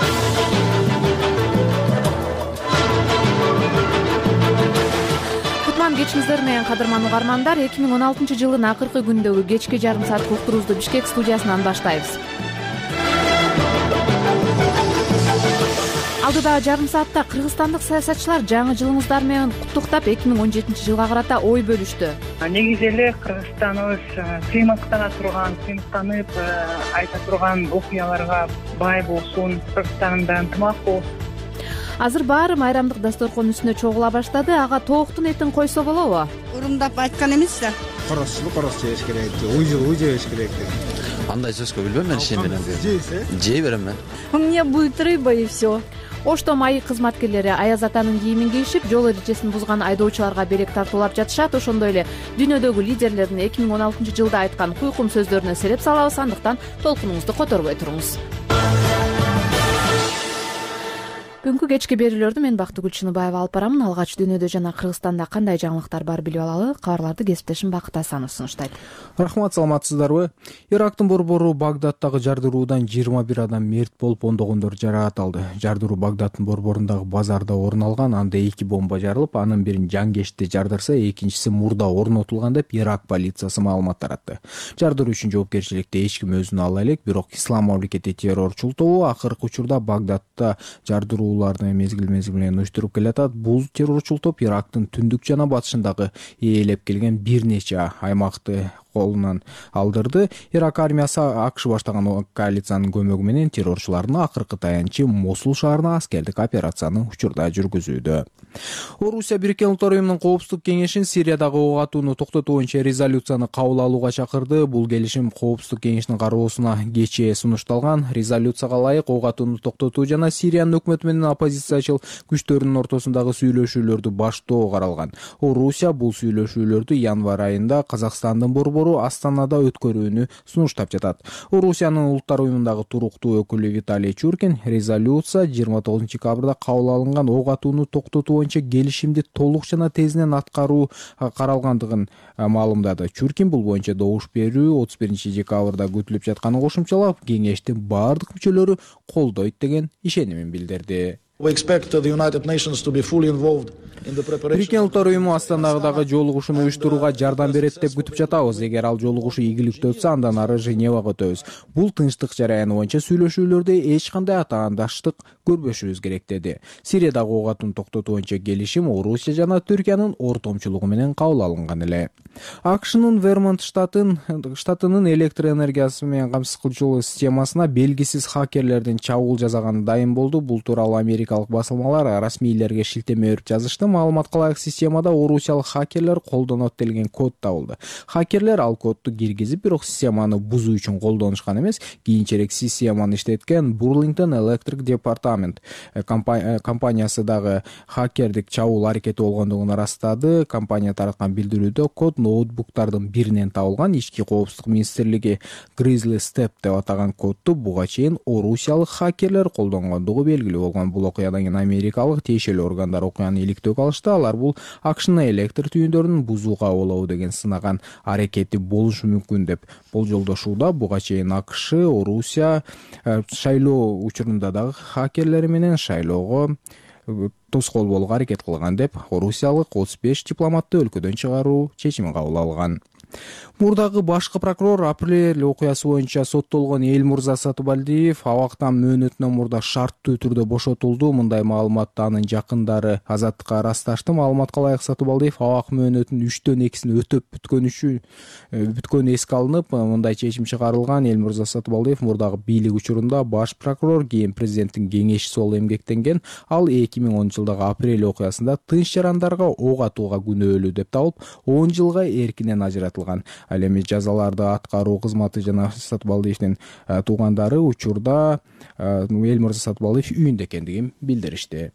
Кутман кечиңиздер менен кадырман угармандар. 2016-жылдын акыркы күндөгү кечки жарым саат уктуруубузду Бишкек студиясынан баштайбыз. Алдыдагы жарым саатта кыргызстандык саясатчылар жаңы жылыңыздар менен куттуктап 2017-жылга карата ой бөлүштү. Негизи эле Кыргызстаныбыз кыймыктана турган, кыймыктанып айта турган окуяларга бай болсун, Кыргызстанында ынтымак болсун. Азыр баары майрамдык дасторкон үстүнө чогула баштады. Ага тооктун этин койсо болобу? Урумдап айткан эмес да. Коросчу жеш керек, уй жеш керек. Андай сөзгө билбейм мен ишенбейм. Жей берем мен. У меня будет рыба и все. Оштом айы кызматкерлери Аяз атанын кийимин кийишип, жол эрежесин бузган айдоочуларга берек тартуулап жатышат. Ошондой эле дүйнөдөгү лидерлердин 2016-жылда айткан куйкум сөздөрүнө сереп салабыз. Андыктан толкунуңузду которбой туруңуз. Бүгүнкү кечки берүүлөрдү мен Бактыгүл Чыныбаева алып барамын. Алгач дүйнөдө жана Кыргызстанда кандай жаңылыктар бар билип алалы. Кабарларды кесиптешим Бакыт Асанов сунуштайт. Рахмат, саламатсыздарбы? Ирактын борбору Багдадтагы жардыруудан 21 адам мерт болуп, ондогондор жаракат алды. Жардыруу Багдадтын борборундагы базарда орун алган. Анда 2 бомба жарылып, анын бирин жангечте жардырса, экинчиси мурда орнотулган деп Ирак полициясы маалымат таратты. Жардыруу үчүн жоопкерчиликти эч ким өзүнө ала элек, бирок Ислам мамлекети террорчул тобу акыркы учурда Багдадта жардырууларды мезгил менен уюштуруп келатат. Бул террорчул топ Ирактын түндүк жана батышындагы ээлеп келген бир нече аймакты колунан алдырды. Ирак армиясы АКШ баштаган коалициянын көмөгү менен террорчулардын акыркы таянчы Мосул шаарына аскердик операцияны учурда жүргүзүүдө. Орусия Бириккен Улуттар уюмунун коопсуздук кеңешин Сириядагы ок атууну токтотуу боюнча резолюцияны кабыл алууга чакырды. Бул келишим коопсуздук кеңешинин кароосуна кечээ сунушталган. Резолюцияга ылайык ок атууну токтотуу жана Сириянын өкмөтү менен оппозициячыл күчтөрдүн ортосундагы сүйлөшүүлөрдү баштоо каралган. Орусия бул сүйлөшүүлөрдү январь айында Казакстандын борбору Астанада өткөрүүнү сунуштап жатат. Орусиянын Улуттар уюмундагы туруктуу өкүлү Виталий Чуркин резолюция 29 декабрда кабыл алынган ок атууну токтотуу боюнча келишимди толук жана тезинен аткаруу каралгандыгын маалымдады. Чуркин бул боюнча добуш берүү 31 декабрда күтүлүп жатканын кошумчалап, кеңештин бардык мүчөлөрү колдойт деген ишенимин билдирди. Бириккен Улуттар уюму Астанадагы жолугушууну уюштурууга жардам берет деп күтүп жатабыз. Эгер ал жолугушуу ийгиликтүү өтсө, андан ары Женевага өтөбүз. Бул тынчтык жараяны боюнча сүйлөшүүлөрдө эч кандай атаандаштык көрбөшүбүз керек деди. Сириядагы ок атууну токтотуу боюнча келишим Орусия жана Түркиянын ортомчулугу менен кабыл алынган эле. АКШнын Вермонт штатынын электр энергиясы менен камсыз кылуучу системасына белгисиз хакерлердин чабуул жасаганы дайым болду. Бул тууралуу америкалык басылмалар расмийлерге шилтеме берип жазышты. Маалыматка ылайык системада орусиялык хакерлер колдонот делген код табылды. Хакерлер ал кодду киргизип, бирок системаны бузуу үчүн колдонушкан эмес. Кийинчерээк системаны иштеткен Burlington Electric Department компаниясы дагы хакердик чабуул аракети болгондугун ырастады. Компания тараткан билдирүүдө код ноутбуктардын биринен табылган. Ички коопсуздук министрлиги Grizzly Step деп атаган кодду буга чейин орусиялык хакерлер колдонгондугу белгилүү болгон. Бул окуядан кийин америкалык тиешелүү органдар окуяны иликтөөгө алышты. Алар бул АКШнын электр түйүндөрүн бузууга болобу деген сынаган аракети болушу мүмкүн деп болжолдошууда. Буга чейин АКШ, Орусия шайлоо учурунда дагы хакерлери менен шайлоого тоскоол болууга аракет кылган деп орусиялык 35 дипломатты өлкөдөн чыгаруу чечимин кабыл алган. Мурдагы башкы прокурор апрель окуясы боюнча соттолгон Элмурза Сатыбалдиев абактан мөөнөтүнөн мурда шарттуу түрдө бошотулду. Мындай маалыматты анын жакындары Азаттыкка ырасташты. Маалыматка ылайык Сатыбалдиев абак мөөнөтүнүн 3/2 өтөп бүткөнү эске алынып, мындай чечим чыгарылган. Элмурза Сатыбалдиев мурдагы бийлик учурунда баш прокурор, кийин президенттин кеңешчиси болуп эмгектенген. Ал 2010 жылдагы апрель окуясында тынч жарандарга ок атууга күнөөлүү деп табылып, 10 жылга эркинен ажыратылган. Ал эми жазаларды аткаруу кызматы жана Сатыбалдиевдин туугандары учурда Элмурза Сатыбалдиев үйүндө экендигин билдиришти.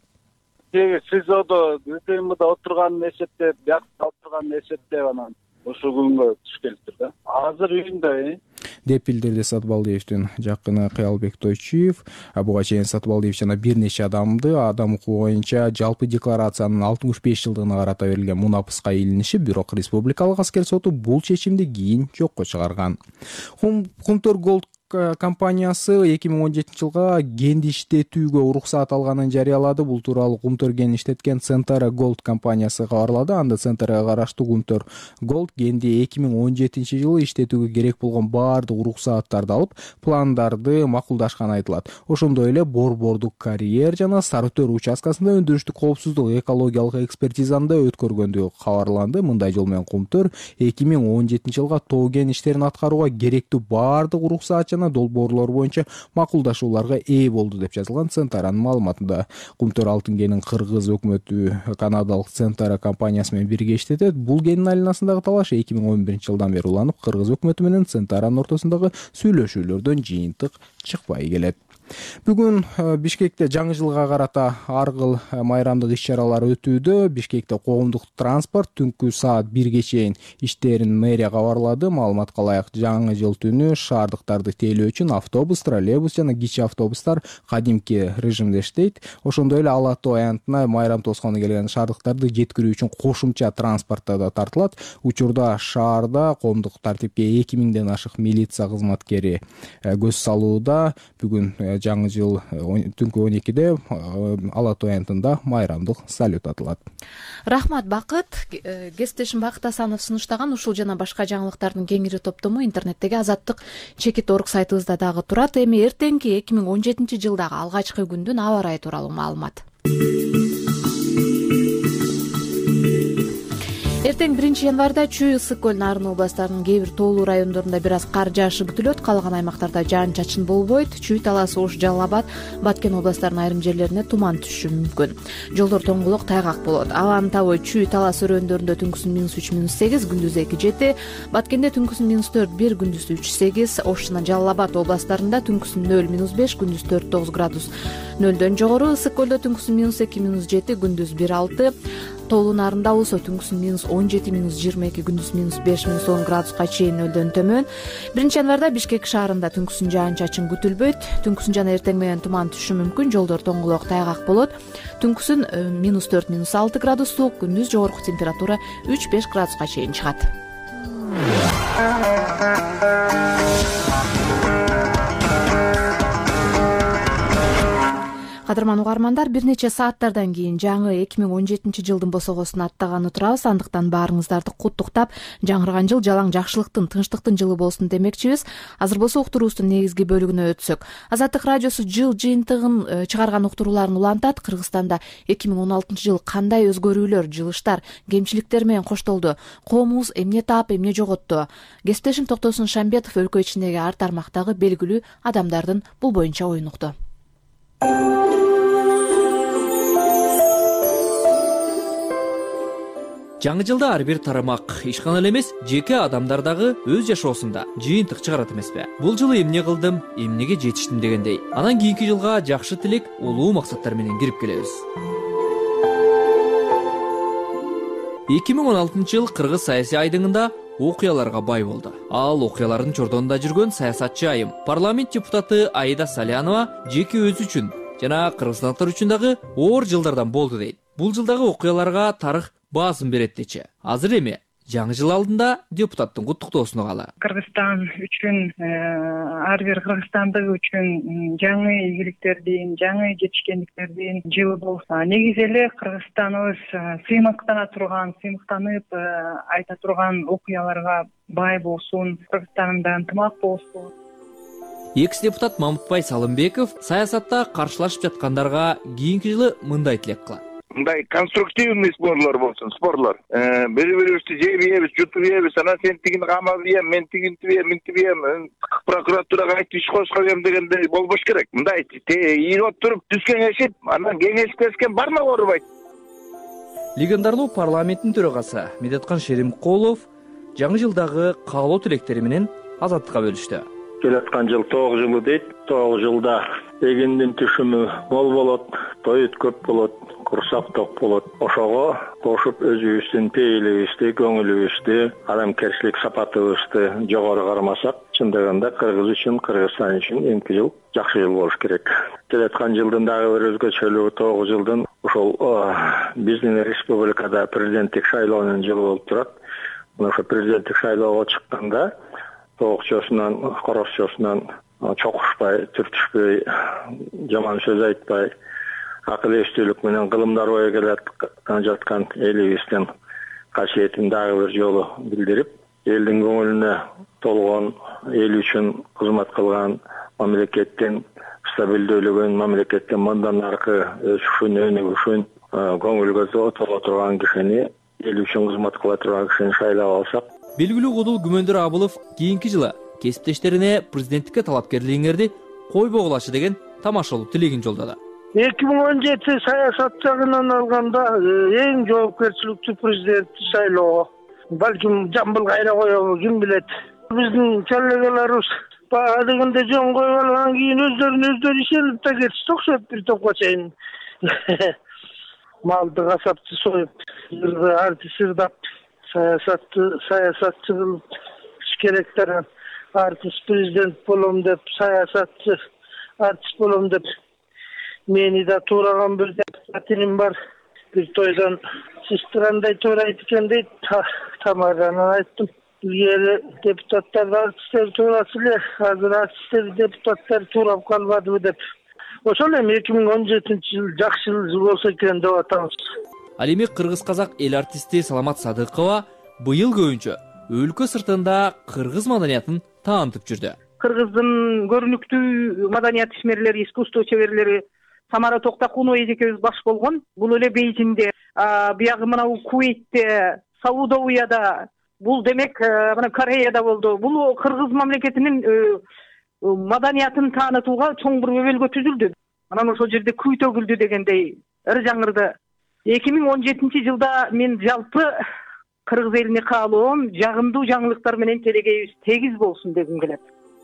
СИЗОдо УКМда отурганын эсептеп, биякта отурганын эсептеп анан ошол күнгө туш келиптир да. Азыр үйүндө деп билдирди Сатыбалдиевдин жакыны Кыялбек Тойчиев. Буга чейин Сатыбалдиев жана бир нече адамды адам укугу боюнча жалпы декларациянын 65 жылдыгына карата берилген мунапыска илинишип, бирок Республикалык аскер соту бул чечимди кийин жокко чыгарган. Кумтөр Голд компаниясы 2017 жылга генди иштетүүгө уруксаат алганын жарыялады. Бул тууралуу Кумтөр ген иштеткен Центара Голд компаниясы кабарлады. Анда Центарга караштуу Кумтөр Голд генди 2017 жылы иштетүүгө керек болгон баардык уруксааттарды алып, пландарды макулдашканы айтылат. Ошондой эле Борбордук карьер жана Сарытөр участкасында өндүрүштүк коопсуздук экологиялык экспертизаны да өткөргөндүгү кабарланды. Мындай жол менен Кумтөр 2017 жылга тоо кен иштерин аткарууга керектүү баардык уруксаат жана долбоорлор боюнча макулдашууларга ээ болду деп жазылган Центаранын маалыматында. Кумтөр алтын кенин кыргыз өкмөтү канадалык Центара компаниясы менен бирге иштетет. Бул кенин айланасындагы талаш 2011 жылдан бери уланып, кыргыз өкмөтү менен Центаранын ортосундагы сүйлөшүүлөрдөн жыйынтык чыкпай келет. Бүгүн Бишкекте жаңы жылга карата ар кыл майрамдык иш-чаралар өтүүдө. Бишкекте коомдук транспорт түнкү саат 1ге чейин иштерин мэрия кабарлады. Маалыматка ылайык жаңы жыл түнү шаардыктарды тейлөө үчүн автобус, троллейбус жана кичи автобустар кадимки режимде иштейт. Ошондой эле Ала Тоо аянтына майрам тоскону келген шаардыктарды жеткирүү үчүн кошумча транспорттар да тартылат. Учурда шаарда коомдук тартипке 2000ден ашык милиция кызматкери көз салууда. Бүгүн жаңы жыл түнкү 12-де Ала Тоо аянтында майрамдык салют атылат. Рахмат Бакыт. Кесиптешим Бакыт Асанов сунуштаган ушул жана башка жаңылыктардын кеңири топтому интернеттеги Азаттык.org сайтыбызда дагы турат. Эми эртеңки 2017 жылдагы алгачкы күндүн аба ырайы тууралуу маалымат. Эртең 1-январда Чүй, Ысык көл, Нарын областарынын кээ бир тоолуу райондорунда бир аз кар жаашы күтүлөт. Калган аймактарда жаан-чачын болбойт. Чүй, Талас, Ош, Жалал Абад, Баткен областарынын айрым жерлерине туман түшүшү мүмкүн. Жолдор тоңгулук, тайгак болот. Абанын табы Чүй, Талас өрөөндөрүндө түнкүсүн -3, -8, күндүзү 2-7, Баткенде түнкүсүн -4-1, күндүзү 3-8, Ош жана Жалал Абад областарында түнкүсүн 0-5, күндүз 4-9 градус нөлдөн жогору. Ысык көлдө түнкүсүн -2, -7, күндүз 1-6, Тоолуу Нарында болсо түнкүсүн -17, -22, күндүз -5, -10 градуска чейин нөлдөн төмөн. 1-январда Бишкек шаарында түнкүсүн жаан-чачын күтүлбөйт. Түнкүсүн жана эртең менен туман түшүшү мүмкүн. Жолдор тоңгулук, тайгак болот. Түнкүсүн -4, -6 градус суук, күндүз жогорку температура 3-5 градуска чейин чыгат. Кадырман угармандар, бир нече сааттардан кийин жаңы 2017 жылдын босогосун аттаганы турабыз. Андыктан баарыңыздарды куттуктап, жаңырган жыл жалаң жакшылыктын, тынчтыктын жылы болсун демекчибиз. Азыр болсо уктуруубуздун негизги бөлүгүнө өтсөк. Азаттык радиосу жыл жыйынтыгын чыгарган уктурууларын улантат. Кыргызстанда 2016 жыл кандай өзгөрүүлөр, жылыштар, кемчиликтер менен коштолду? Коомубуз эмне таап, эмне жоготту? Кесиптешим Токтосун Шамбетов өлкө ичиндеги ар тармактагы белгилүү адамдардын бул боюнча оюн укту. Жаңы жылда ар бир тарамак ишкана эле эмес, жеке адамдар дагы өз жашоосунда жыйынтык чыгарат эмеспи? Бул жылы эмне кылдым, эмнеге жетиштим дегендей. Анан кийинки жылга жакшы тилек, улуу максаттар менен кирип келебиз. 2016 жыл кыргыз саясий айдыңында окуяларга бай болду. Ал окуялардын чордонунда жүргөн саясатчы айым, парламент депутаты Аида Салянова жеке өзү үчүн жана кыргызстандыктар үчүн дагы оор жылдардан болду дейт. Бул жылдагы окуяларга тарых баасын берет дечи. Азыр эми жаңы жыл алдында депутаттын куттуктоосуна кала. Кыргызстан үчүн, ар бир кыргызстандык үчүн жаңы ийгиликтердин, жаңы жетишкендиктердин жылы болсо, негизи эле Кыргызстаныбыз сыймыктана турган, сыймыктанып айта турган окуяларга бай болсун, Кыргызстанымда ынтымак болсун. Экс-депутат Мамытбай Салымбеков саясатта каршылашып жаткандарга кийинки жылы мындай тилек кылат. Мындай конструктивный спорлор болсун, спорлор. Бири-бирибизди жебейбиз, жутуп ийбиз, анан сен тигини камап ийем, мен тигинтибем, минтибем, прокуратурага айтып иш кошкоем дегендей болбош керек. Мындай ийип туруп түз кеңешип, анан кеңешпескен барма оорубайт. Легендарлуу парламенттин төрагасы Медеткан Шеримкулов жаңы жылдагы каалоо тилектери менен Азаттыкка бөлүштү. Келаткан жыл 9 жылы дейт. 9 жылда эгиндин түшүмү мол болот, тоют көп болот, курсак ток болот. Ошого кошуп өзүбүздүн пейилибизди, көңүлүбүздү, адамгерчилик сапатыбызды жогору кармасак, чындыгында Кыргыз үчүн, Кыргызстан үчүн эмки жыл жакшы жыл болуш керек. Келаткан жылдын дагы бир өзгөчөлүгү 9 жылдын ошол биздин республикада президенттик шайлоонун жылы болуп турат. Ошо президенттик шайлоого чыкканда тоокчосунан, коросчосунан чокушпай, түртүшпөй, жаман сөз айтпай, акыл эстүүлүк менен кылымдар бою келе жаткан элибиздин касиетин дагы бир жолу билдирип, элдин көңүлүнө толгон, эл үчүн кызмат кылган, мамлекеттин стабилдүүлүгүн, мамлекеттин мындан аркы өсүшүн, өнүгүшүн көңүлгө толо турган кишини, эл үчүн кызмат кыла турган кишини шайлап алсак. Белгилүү Кудул Күмөндөр Абылов кийинки жылы кесиптештерине президенттикке талапкерлигиңерди койбогулачы деген тамашалуу тилегин жолдоду. 2017 саясат жагынан алганда эң жоопкерчиликтүү президенттик шайлоо. Балким жамбыл кайра коебу, ким билет. Биздин коллегаларыбыз баа дегенде жөн коюп алгандан кийин өздөрүнө ишенип да кетишти окшойт бир топко чейин. Малды касапчы союп, артист ырдап, саясатчы кылып иш керектер. Артист президент болом деп, саясатчы артист болом деп мени да туураган бир депутатым бар. Бир тойдон сестрандай туурайт экен дейт. Тамаранан айттым. Илгери депутаттар артисттер туурасы эле, азыр артисттер депутаттар туурап калбадыбы деп. Ошол эми 2017-жыл жакшы жыл болсо экен деп атабыз. Ал эми кыргыз-казак эл артисти Саламат Садыкова быйыл көбүнчө өлкө сыртында кыргыз маданиятын таанытып жүрдү. Кыргыздын көрүнүктүү маданият ишмерлери, искусство чеберлери Самара Токтакунова эжекебиз баш болгон. Бул эле Бейжиңде, биягы мына Куweitте, Саудовияда, бул демек мына Кореяда болду. Бул кыргыз мамлекетинин маданиятын таанытууга чоң бир өбөлгө түзүлдү. Анан ошол жерде күй төгүлдү дегендей ыр жаңырды. 2017-жылда мен жалпы кыргыз элине каалоом жагымдуу жаңылыктар менен келегейибиз тегиз болсун дегим келет.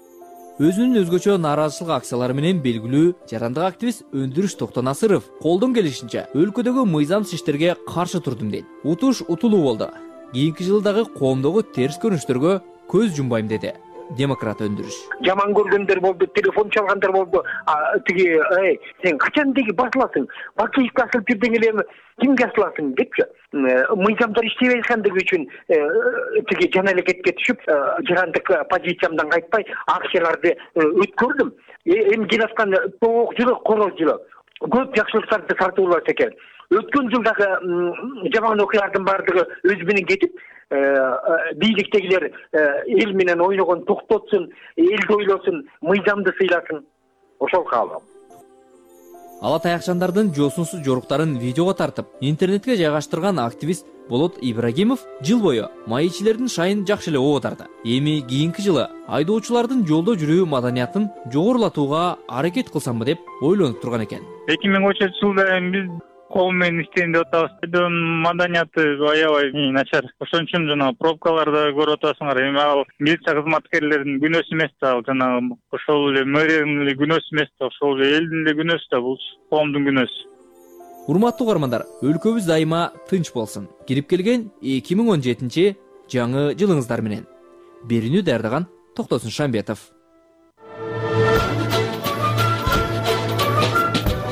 Өзүнүн өзгөчө нааразычылык акциялары менен белгилүү жарандык активист Өндүрүш Токтонасыров колдон келишинче өлкөдөгү мыйзамсыз иштерге каршы турдум дейт. Утуш утулуу болду. Кийинки жылдагы коомдогу терс көрүнүштөргө көз жумбайм деди демократ Өндүрүш. Жаман көргөндөр болду, телефон чалгандар болду. Тиги, сен качан деги басыласың? Бакиевке асылып жүрдүң эле, кимге асыласың депчи. Мыйзамдар иштебей аткандыгы үчүн тиги жана эле кетке түшүп, жарандык позициямдан кайтпай, акцияларды өткөрдүм. Эми келаткан 9 жылы, короз жылы көп жакшылыктарды тартып алат экен. Өткөн жылдагы жаман окуялардын баардыгы өз менен кетип, бийликтегилер эл менен ойногон токтотсун, элди ойлосун, мыйзамды сыйласын. Ошол каалам. Ала таякчандардын жосунсуз жоруктарын видеого тартып, интернетке жайгаштырган активист Болот Ибрагимов жыл бою майчилердин шайын жакшы эле оотарды. Эми кийинки жылы айдоочулардын жолдо жүрүү маданиятын жогорулатууга аракет кылсамбы деп ойлонуп турган экен. 2013-жылда биз коом менен иштейм деп атабыз. Маданияты аябай начар. Ошон үчүн жана пробкаларды көрүп атасыңар. Эми ал милиция кызматкерлеринин күнөөсү эмес да, ал жана ошол эле мэриянын эле күнөөсү эмес да, ошол элдин эле күнөөсү да, бул коомдун күнөөсү. Урматтуу угармандар, өлкөбүз дайыма тынч болсун. Кирип келген 2017 жаңы жылыңыздар менен. Берүүнү даярдаган Токтосун Шамбетов.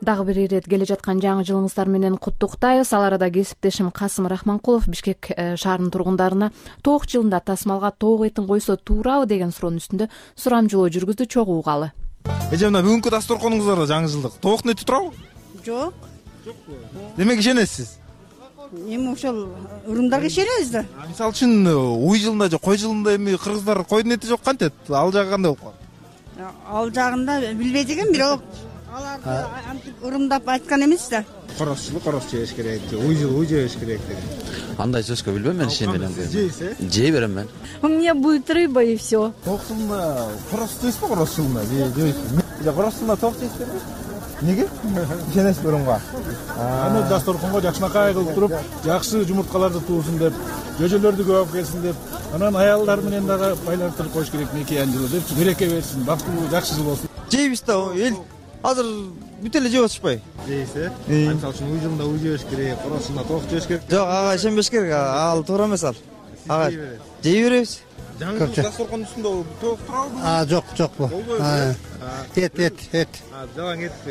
Дагы бир ирет келе жаткан жаңы жылыңыздар менен куттуктайбыз. Ал арада кесиптешим Касым Рахманкулов Бишкек шаарынын тургундарына тоок жылында тасмалга тоок этин койсо туурабы деген суроонун үстүндө сурамжылоо жүргүздү. Чогуу угалы. Эже, мына бүгүнкү дасторконуңуздарда жаңы жылдык тоок нети турабы? Жок. Демек ишенесиз? Эми ошол урумдарга ишенебиз да. Мисалы үчүн уй жылында же кой жылында эми кыргыздар койдун эти жок кантет? Ал жагы кандай болуп калат? Ал жагында билбейт экен, бирок аларды урумдап айткан эмес да. Корос жылы корос жебеш керек, уй жылы уй жебеш керек деген. Андай сөзгө билбейм мен ишендирем. Жейсиз? Жей берем мен. У меня будет рыба и все. Тоок жылында корос жейсизби, корос жылында? Жейсиз. Корос жылында тоок жейсизби? Неге? Ишенесиз урумга? Аны дасторконго жакшынакай кылып туруп, жакшы жумурткаларды туусун деп, жөжөлөрдү көп алып келсин деп, анан аялдар менен дагы байланыштырып коюш керек неке жылы деп, береке берсин, бактылуу жакшы жыл болсун. Жейбиз да, эл азыр бүт эле жеп атышпайбы? Жейсиз? Мисалы үчүн уй жылында уй жебеш керек, корос жылында тоок жебеш керек. Жок, ага ишенбеш керек, ал туура эмес ал. Ага жей беребиз. Жаңы жыл дасторконун үстүндө тоок турабы? Жок бу. Эт. Жалаң этпи?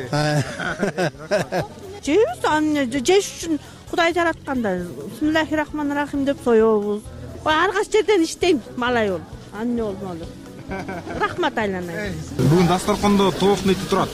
Жейбиз, аны жеш үчүн Кудай жаратканда Бисмиллахир-рахманир-рахим деп соёбуз. Ар кайсы жерден иштейм, малай болуп. Анне болмолу. Рахмат айланайын. Бүгүн дасторкондо тоок нети турат?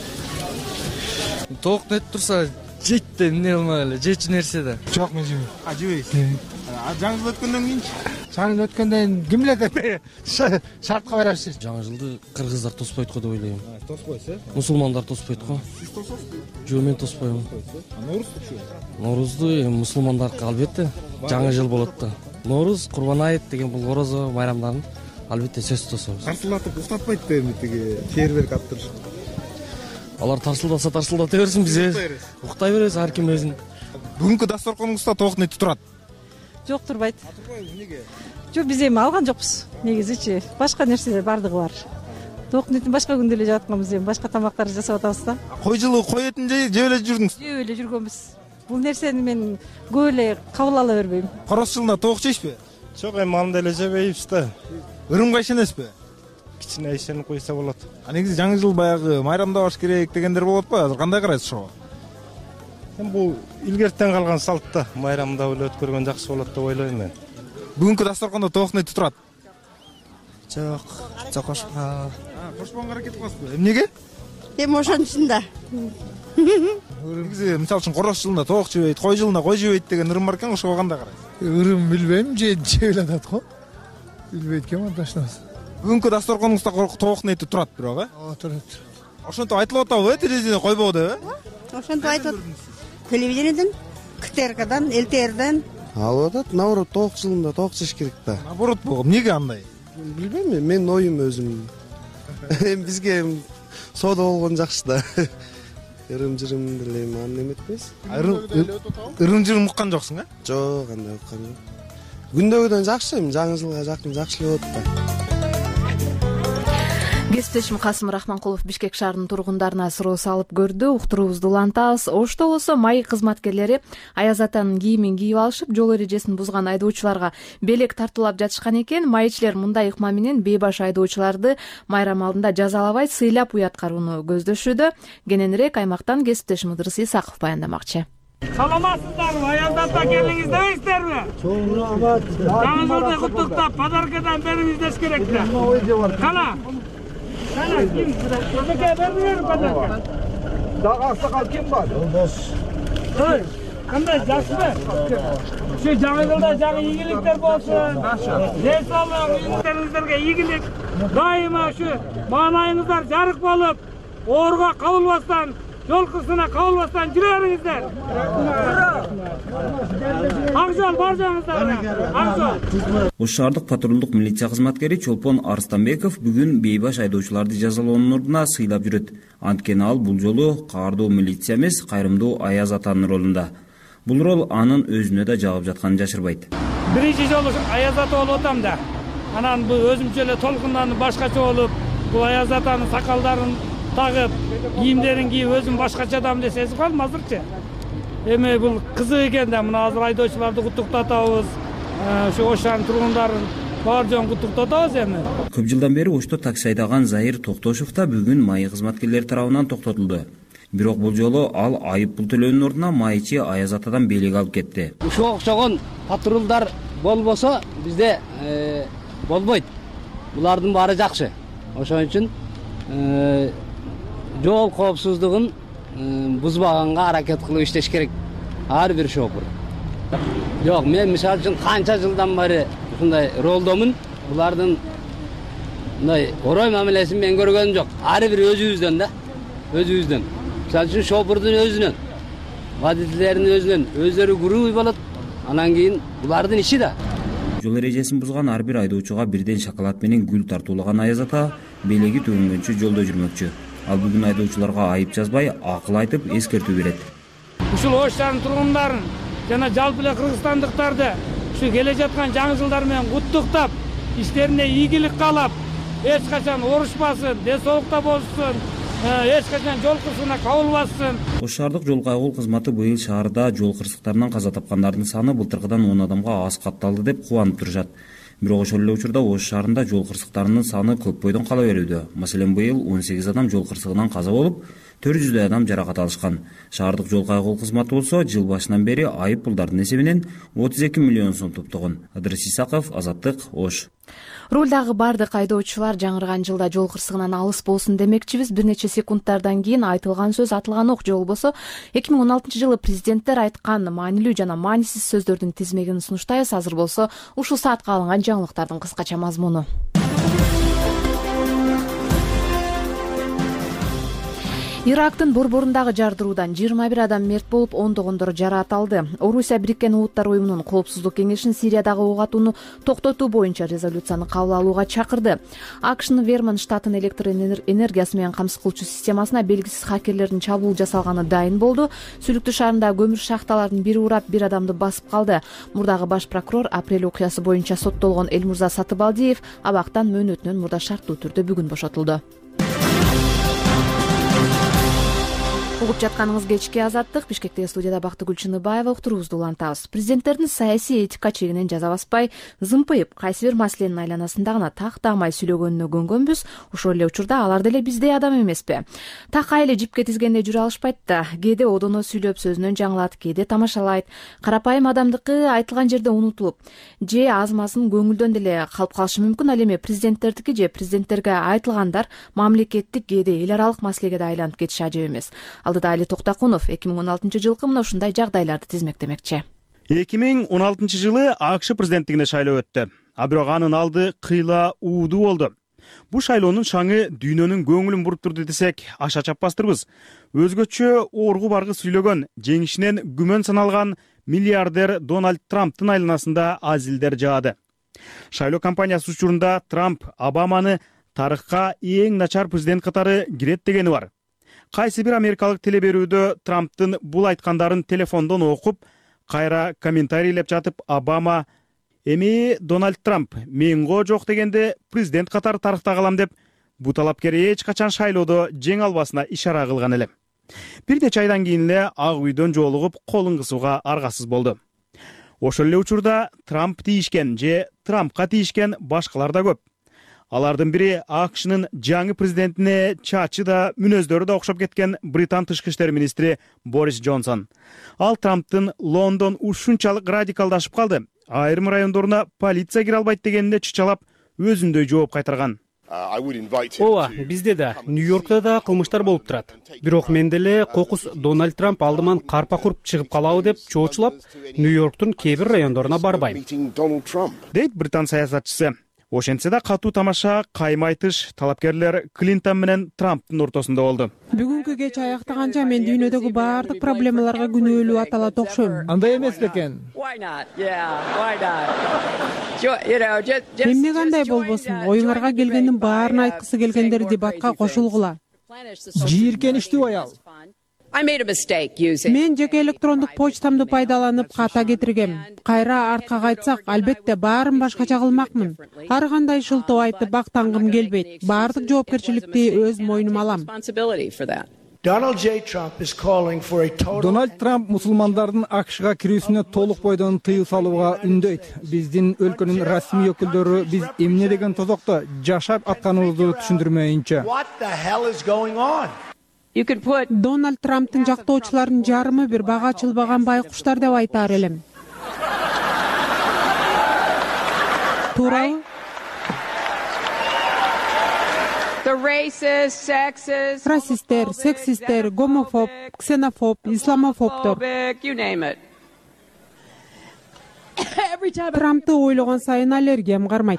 Тоок нет турса, жейт да эмне болмок эле, жечү нерсе да. Жок, мен жебейм. Жебейсиз? Жаңы жыл өткөндөн кийинчи? Жаңы жыл өткөндөн ким билет, шартка барасыз. Жаңы жылды кыргыздар тоспойт го деп ойлойм. Тоспойсуз? Мусулмандар тоспойт го. Сиз тососузбу? Жок, мен тоспойм. Ноорузду? Ноорузду мусулмандарга албетте жаңы жыл болот да. Норуз, Курбан айт деген бул орозо майрамдарын албетте сөзсүз тособуз. Тарсылдатып уктатпайт эми тиги фейерверк аттыр. Алар тарсылдата берсин, биз уктай беребиз ар ким өзүн. Бүгүнкү дасторконуңузда тоок нети турат? Жок, турбайт. Турбайбы, неге? Жок, биз эми алган жокпуз. Негизичи башка нерселер бардыгы бар. Тоок нетин башка күндө эле жеп атканбыз, эми башка тамактарды жасап атабыз да. Кой жылы кой этин жеп эле жүрдүңүз? Жеп эле жүргөнбүз. Бул нерсени мен көп эле кабыл ала бербейм. Корос жылында тоок жейсизби? Жок, эми анда эле жебейбиз да. Ырымга ишенесизби? Кичине ишенип койсо болот. Негизи жаңы жыл баягы майрамдабаш керек дегендер болот го. Азыр кандай карайсыз ошого? Бул илгертен калган салт да. Майрамдап эле өткөргөн жакшы болот деп ойлойм мен. Бүгүнкү дасторкондо тоок нети турат? Жок, кошпо. Кошпогонго аракет кыласызбы? Эмнеге? Эми ошонун үчүн да. Негизи мисалы үчүн корос жылында тоок жебейт, кой жылында кой жебейт деген ырым бар экен, ошого кандай карайсыз? Ырым билбейм, жеп эле атат го. Билбейт экен андашнабыз. Бүгүнкү дасторконуңузда тоок нети турат бирок, турат. Ошентип айтылып атабы, телевизорден койбогу деп, Ошентип айтып телевидениеден, КТРКдан, ЛТРден. Алып атат, наоборот, тоок жылында тоок жеш керек да. Наоборот болгон, эмнеге андай? Билбейм, мен оюм өзүм. Эми бизге соода болгон жакшы да. Ырым-жырым деле аны эметпейбиз. Ырым-жырым уккан жоксуң, а? Жок, андай уккан жок. Күндөгүдөн жакшы, эми жаңы жылга жакын жакшы болот да. Кесиптешим Касым Рахманкулов Бишкек шаарынын тургундарына суроо салып көрдү. Уктуруубузду улантабыз. Ошто болсо МАИ кызматкерлери Аяз атанын кийимин кийип алышып, жол эрежесин бузган айдоочуларга белек тартуулап жатышкан экен. МАИчилер мындай ыкма менен бейбаш айдоочуларды майрам алдында жазалабай, сыйлап үй аткарууну көздөшүүдө. Кененирээк аймактан кесиптешим Ыдырыс Исаков баяндамакчы. Саламатсыздарбы? Аяз ата келдиңиздерби? Чоң рахмат. Жаңы жылды куттуктап, подаркадан бериңиздер керек да. Кана? Кана ким? Эжеке бердиңерби подарка? Дагы аксакал ким бар? Жолдош. Ой, кандай жакшыбы? Şu жаңы жылда жаңы ийгиликтер болсун. Денсаулык, үйүңүздөргө ийгилик. Дайыма şu маанайыңыздар жарык болуп, ооруга кабылбастан, жол кырсына кабылбастан жүрө бериңиздер. Ак жол бар жоңуздар. Ак жол. Ош шаардык патрулдук милиция кызматкери Чолпон Арстанбеков бүгүн бейбаш айдоочуларды жазалоонун ордуна сыйлап жүрөт. Анткени ал бул жолу каардуу милиция эмес, кайрымдуу Аяз атанын ролунда. Бул рол анын өзүнө да жагып жатканын жашырбайт. Биринчи жолу Аяз ата болуп атам да. Анан бул өзүмчө эле толкунданып башкача болуп, бул Аяз атанын сакалдарын тагып, кийимдерин кийип өзүм башкача адам эле сезип калдым азырчы. Эми бул кызык экен да, мына азыр айдоочуларды куттуктатабыз. Şu Ош шаарынын тургундарын бар жоң куттуктатабыз эми. Көп жылдан бери Ошто такси айдаган Заир Токтошов да бүгүн МАИ кызматкерлери тарабынан токтотулду. Бирок бул жолу ал айып пул төлөөнүн ордуна майчы Аяз Атадан белек алып кетти. Ушуга окшогон патрулдар болбосо бизде болбойт. Булардын баары жакшы. Ошон үчүн жол коопсуздугун бузбаганга аракет кылып иштеш керек. Ар бир шопур. Жок, мен мисалы үчүн канча жылдан бери ушундай ролдомун. Булардын мындай орой мамилесин мен көргөнүм жок. Ар бир өзүбүздөн да. Өзүбүздөн. Мисалы үчүн шопурдун өзүнөн, водительдердин өзүнөн, өздөрү гуруу болот. Анан кийин булардын иши да. Жол эрежесин бузган ар бир айдоочуга бирден шоколад менен гүл тартуулаган Аяз Ата белеги төгүнгөнчө жолдо жүрмөкчү. Ал бүгүн айдоочуларга айып жазбай, акыл айтып, эскертүү берет. Ушул Ош шаарынын тургундарын жана жалпы эле кыргызстандыктарды ушу келе жаткан жаңы жылдар менен куттуктап, иштерине ийгилик каалап, эч качан орушпасын, ден соолукта болушsun, эч качан жол кырсыгына кабылбасын. Ош шаардык жол кайгылуу кызматы быйыл шаарда жол кырсыктарынан каза тапкандардын саны былтыркыдан 10 адамга аз катталды деп кубанып турушат. Бирок ошол эле учурда Ош шаарында жол кырсыктарынын саны көп бойдон кала берүүдө. Маселен, быйыл 18 адам жол кырсыгынан каза болуп, 400 адам жаракат алышкан. Шаардык жол кайгылуу кызматы болсо жыл башынан бери айып пулдардын эсебинен 32 миллион сом топтогон. Ыдырыс Исаков, Азаттык, Ош. Рулдагы бардык айдоочулар жаңырган жылда жол кырсыгынан алыс болсун демекчибиз. Бир нече секундтардан кийин айтылган сөз атылган ок. Же болбосо 2016-жылы президенттер айткан маанилүү жана маанисиз сөздөрдүн тизмегин сунуштайбыз. Азыр болсо ушул саатка алынган жаңылыктардын кыскача мазмуну. Ирактын борборундагы жардыруудан 21 адам мерт болуп, ондогондору жараат алды. Орусия Бириккен Улуттар уюмунун коопсуздук кеңешин Сириядагы ок атууну токтотуу боюнча резолюцияны кабыл алууга чакырды. АКШнын Вермонт штатын электр энергиясы менен камсыз кылуучу системасына белгисиз хакерлердин чабуул жасалганы дайын болду. Сүлүктүү шаарындагы көмүр шахталарынын бири урап, бир адамды басып калды. Мурдагы баш прокурор апрель окуясы боюнча соттолгон Элмурза Сатыбалдиев абактан мөөнөтүнөн мурда шарттуу түрдө бүгүн бошотулду. Угуп жатканыңыз кечки Азаттык. Бишкектеги студияда Бактыгүл Чыныбаева уктуруубузду улантабыз. Президенттердин саясий этика чегинен жаза баспай, зымпыйып, кайсы бир маселенин айланасында гана тактамай сүйлөгөнүнө көнгөнбүз. Ошол эле учурда алар деле биздей адам эмеспи? Такай эле жипке тизгенде жүрө алышпайт да. Кээде одоно сүйлөп сөзүнөн жаңылат, кээде тамашалайт. Карапайым адамдыкы айтылган жерде унутулуп, же азмасын көңүлдөн деле калып калышы мүмкүн. Ал эми президенттердики же президенттерге айтылгандар мамлекеттик, кээде эл аралык маселеге да айланып кетиши ажап эмес. Алдыда Али Токтакунов 2016-жылкы мына ушундай жагдайларды тизмектемекчи. 2016-жылы АКШ президенттигине шайлоо өттү. А бирок анын алды кыйла уудуу болду. Бул шайлоонун шаңы дүйнөнүн көңүлүн буруп турду десек аша чаппастырбыз. Өзгөчө оргу баргы сүйлөгөн, жеңишинен күмөн саналган миллиардер Дональд Трамптын айланасында азилдер жаады. Шайлоо кампаниясы учурунда Трамп Обаманы тарыхка эң начар президент катары кирет дегени бар. Кайсы бир америкалык телеберүүдө Трамптын бул айткандарын телефондон окуп, кайра комментарийлеп жатып, Обама «Эми Дональд Трамп мен го жок дегенде президент катары тарыхта калам» деп, бул талапкер эч качан шайлоодо жеңе албасына ишара кылган эле. Бир нече айдан кийин эле Ак үйдөн жолугуп, колун кысууга аргасыз болду. Ошол эле учурда Трамп тийишкен же Трампка тийишкен башкалар да көп. Алардын бири АКШнын жаңы президентине чачы да, мүнөздөрү да окшоп кеткен Британ тышкы иштер министри Борис Джонсон. Ал Трамптын Лондон ушунчалык радикалдашып калды, айрым райондоруна полиция кире албайт дегенине чычалап, өзүндөй жооп кайтарган. Ооба, бизде да, Нью-Йоркто да кылмыштар болуп турат. Бирок мен деле кокус Дональд Трамп алдыман карпа куруп чыгып калабы деп чоочулап, Нью-Йорктун кээ бир райондоруна барбайм. Дейт британ саясатчысы. Ошентсе да катуу тамаша, кайма айтыш талапкерлер Клинтон менен Трамптын ортосунда болду. Бүгүнкү кеч аяктаганча мен дүйнөдөгү баардык проблемаларга күнөөлүү аталат окшойм. Андай эмес бекен? Эмне кандай болбосун, оюңарга келгендин баарын айткысы келгендер дебатка кошулгула. Жийиркеничтүү аял. Мен жеке электрондук почтамды пайдаланып ката кетиргем. Кайра артка кайтсак, албетте баарын башкача кылмакмын. Ар кандай шылтоо айтып актангым келбейт. Баардык жоопкерчиликти өз мойнума алам. Дональд Трамп мусулмандардын АКШга кирүүсүнө толук бойдон тыюу салууга үндөйт. Биздин өлкөнүн расмий өкүлдөрү биз эмне деген тозокто жашап атканыбызды түшүндүрмөйүнчө. Дональд Трамптын жактоочуларынын жарымы бир бага ачылбаган байкуштар деп айтаар элем. Туурабы? Расисттер, сексисттер, гомофоб, ксенофоб, исламофобдор. Трампты ойлогон сайын аллергиям кармайт.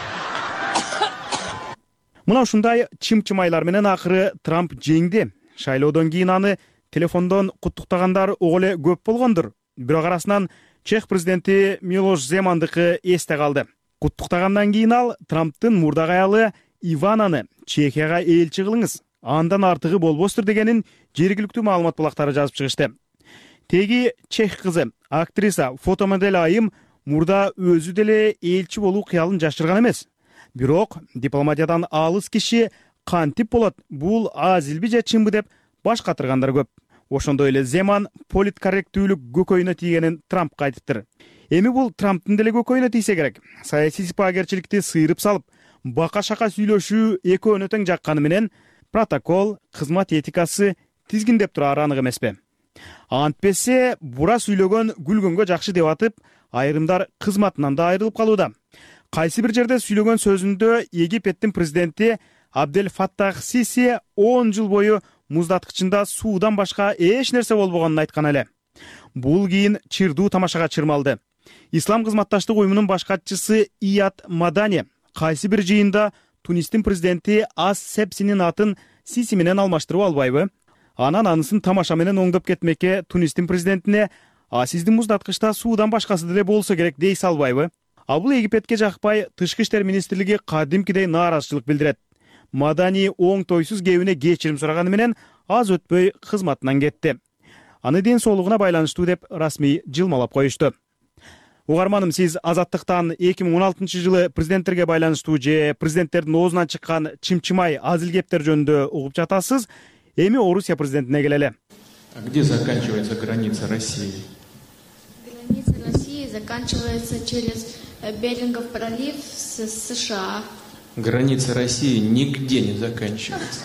Мына ушундай чым-чымайлар менен акыры Трамп жеңди. Шайлоодон кийин аны телефондон куттуктагандар ого эле көп болгондур. Бирок арасынан Чех президенти Милош Земандыкы эсте калды. Куттуктагандан кийин ал Трамптын мурдагы аялы Ивананы Чехияга элчи кылыңыз, андан артыгы болбостур дегенин жергиликтүү маалымат булактары жазып чыгышты. Теги чех кызы, актриса, фотомодель Айым мурда өзү деле элчи болуу кыялын жашырган эмес. Бирок дипломатиядан алыс киши кантип болот, бул азилби же чынбы деп баш катыргандар көп. Ошондой эле Земан политкорректүүлүк көкөйүнө тийгенин Трампка айтыптыр. Эми бул Трамптын деле көкөйүнө тийсе керек. Саясий сипагерчиликти сыйрып салып, бака-шака сүйлөшүү экөөнө тең жакканы менен протокол, кызмат этикасы тизгиндеп турары анык эмеспи? Антпесе бура сүйлөгөн гүлгөнгө жакшы деп атып, айрымдар кызматынан да айрылып калууда. Кайсы бир жерде сүйлөгөн сөзүндө Египеттин президенти Абдель Фаттах Сиси 10 жыл бою муздаткычында суудан башка эч нерсе болбогонун айткан эле. Бул кийин чырдуу тамашага чырмалды. Ислам кызматташтык уюмунун баш катчысы Ияд Мадани кайсы бир жыйында Тунистин президенти Ас Сепсинин атын Сиси менен алмаштырып албайбы? Анан анысын тамаша менен оңдоп кетмекке Тунистин президентине сиздин муздаткычта суудан башкасы деле болсо керек дей салбайбы? А бул Египетке жакпай Тышкы иштер министрлиги кадимкидей нааразычылык билдирет. Мадани оңтойсуз кебине кечирим сураганы менен аз өтпөй кызматынан кетти. Аны ден соолугуна байланыштуу деп расмий жылмалап коюшту. Угарманым, сиз Азаттыктан 2016 жылы президенттерге байланыштуу же президенттердин оозунан чыккан чымчымай азил кептер жөнүндө угуп жатасыз. Эми Орусия президентине келели. Где заканчивается граница России? Граница России заканчивается через Берингов пролив с США. Граница России нигде не заканчивается.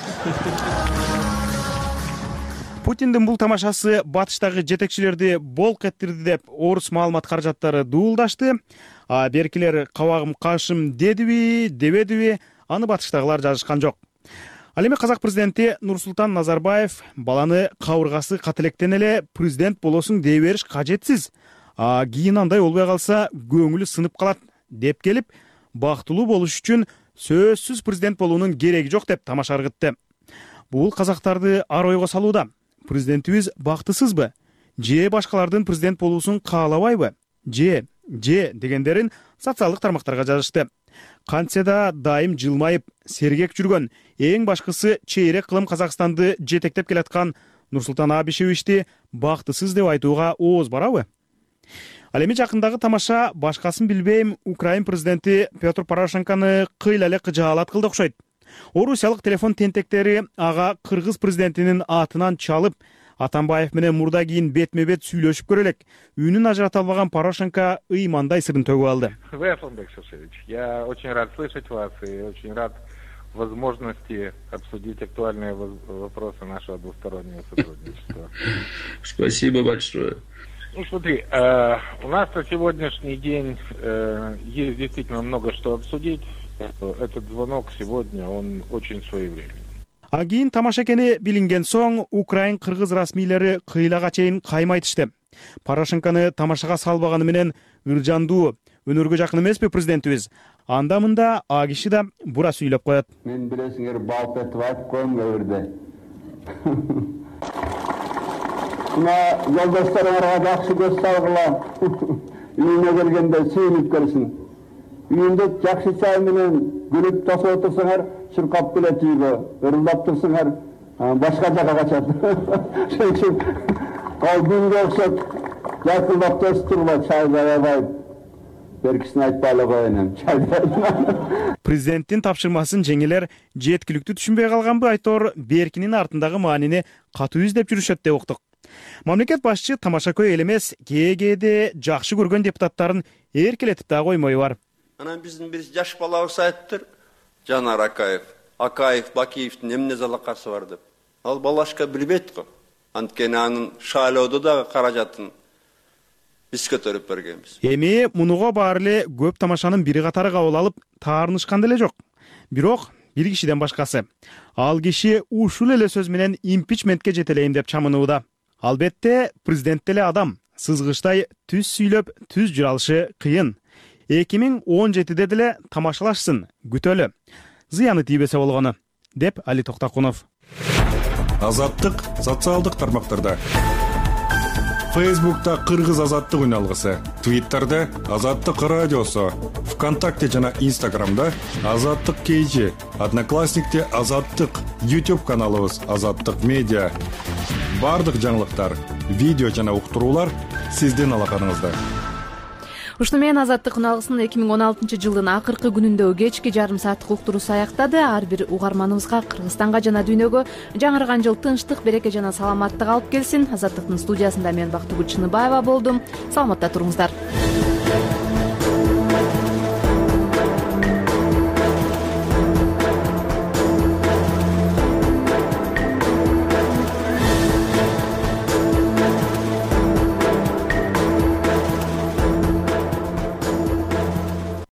Путиндин бул тамашасы батыштагы жетекчилерди болк эттирди деп орус маалымат каражаттары дуулдашты. Беркилер кабагым кашым дедиби, дебедиби, аны батыштагылар жазышкан жок. Ал эми казак президенти Нурсултан Назарбаев баланы кабыргасы кателектен эле президент болосуң дей бериш кажетсиз. Кийин андай болбой калса көңүлү сынып калат деп келип, бактылуу болуш үчүн сөзсүз президент болуунун кереги жок деп тамаша ыргытты. Бул казактарды ар ойго салууда. Президентибиз бактысызбы? Же башкалардын президент болуусун каалабайбы? Же дегендерин социалдык тармактарга жазышты. Кантсе да дайым жылмайып, сергек жүргөн, эң башкысы чейрек кылым Казакстанды жетектеп келаткан Нурсултан Абишевичти бактысыз деп айтууга ооз барабы? Ал эми жакындагы тамаша башкасын билбейм, Украин президенти Петр Порошенконы кыйла эле кыжаалат кылды окшойт. Орусиялык телефон тентектери ага кыргыз президентинин атынан чалып, Атамбаев менен мурда кийин бетме-бет сүйлөшүп көрөлек. Үнүн ажырата албаган Порошенко ыймандай сырын төгүп алды. Я очень рад слышать вас и очень рад возможности обсудить актуальные вопросы нашего двустороннего сотрудничества. Спасибо большое. Ну смотри, у нас на сегодняшний день есть действительно много что обсудить. Этот звонок сегодня, он очень своевременный. Кийин тамаша экени билинген соң Украин кыргыз расмийлери кыйлага чейин каймайтышты. Порошенконы тамашага салбаганы менен ыржандуу, өнөргө жакын эмеспи президентибиз? Анда мында киши да бура сүйлөп коет. Мен билесиңер балт этип айтып коем көбүрдө. Мына жолдошторуңарга жакшы көз салгыла. Үйүнө келгенде сүйүнүп келсин. Үйүндө жакшы чай менен күлүп тосуп отурсаңар, чуркап келет үйгө, ырылдап турсаңар, башка жака качат. Ошон үчүн калбыңга окшоп жакындап тосуп тургула, чайды аябай. Беркисин айтпай эле коеюн, чайды. Президенттин тапшырмасын жеңелер жеткиликтүү түшүнбөй калганбы айтор, Беркинин артындагы маанини катуу издеп жүрүшөт деп уктук. Мамлекет башчы тамашакөй эл эмес, кээде жакшы көргөн депутаттарын эркелетип да коймою бар. Анан биздин бир жаш балабыз айтыптыр, Жанар Акаев, Бакиевдин эмне залакасы бар деп. Ал балашка билбейт го. Анткени анын шайлоодо дагы каражатын биз көтөрүп бергенбиз. Эми мунуга баары эле көп тамашанын бири катары кабыл алып таарынышкан деле жок. Бирок бир кишиден башкасы. Ал киши ушул эле сөз менен импичментке жетелейм деп чамынууда. Албетте президент деле адам. Сызгычтай түз сүйлөп, түз жүрө алышы кыйын. 2017-де деле тамашалашсын, күтөлү. Зыяны тийбесе болгону, деп Али Токтакунов. Азаттык социалдык тармактарда. Фейсбукта Кыргыз азаттык үналгысы, Твиттерде Азаттык радиосу, ВКонтакте жана Инстаграмда Азаттык KG, Одноклассникте Азаттык, YouTube каналыбыз Азаттык медиа. Бардык жаңылыктар, видео жана уктуруулар сиздин алаканыңызда. Ушуну менен Азаттык үналгысынын 2016-жылдын акыркы күнүндө кечки жарым сааттык уктуруусу аяктады. Ар бир угарманыбызга Кыргызстанга жана дүйнөгө жаңырган жыл тынчтык, береке жана саламаттык алып келсин. Азаттыктын студиясында мен Бактыгүл Чыныбаева болдум. Саламатта туруңуздар.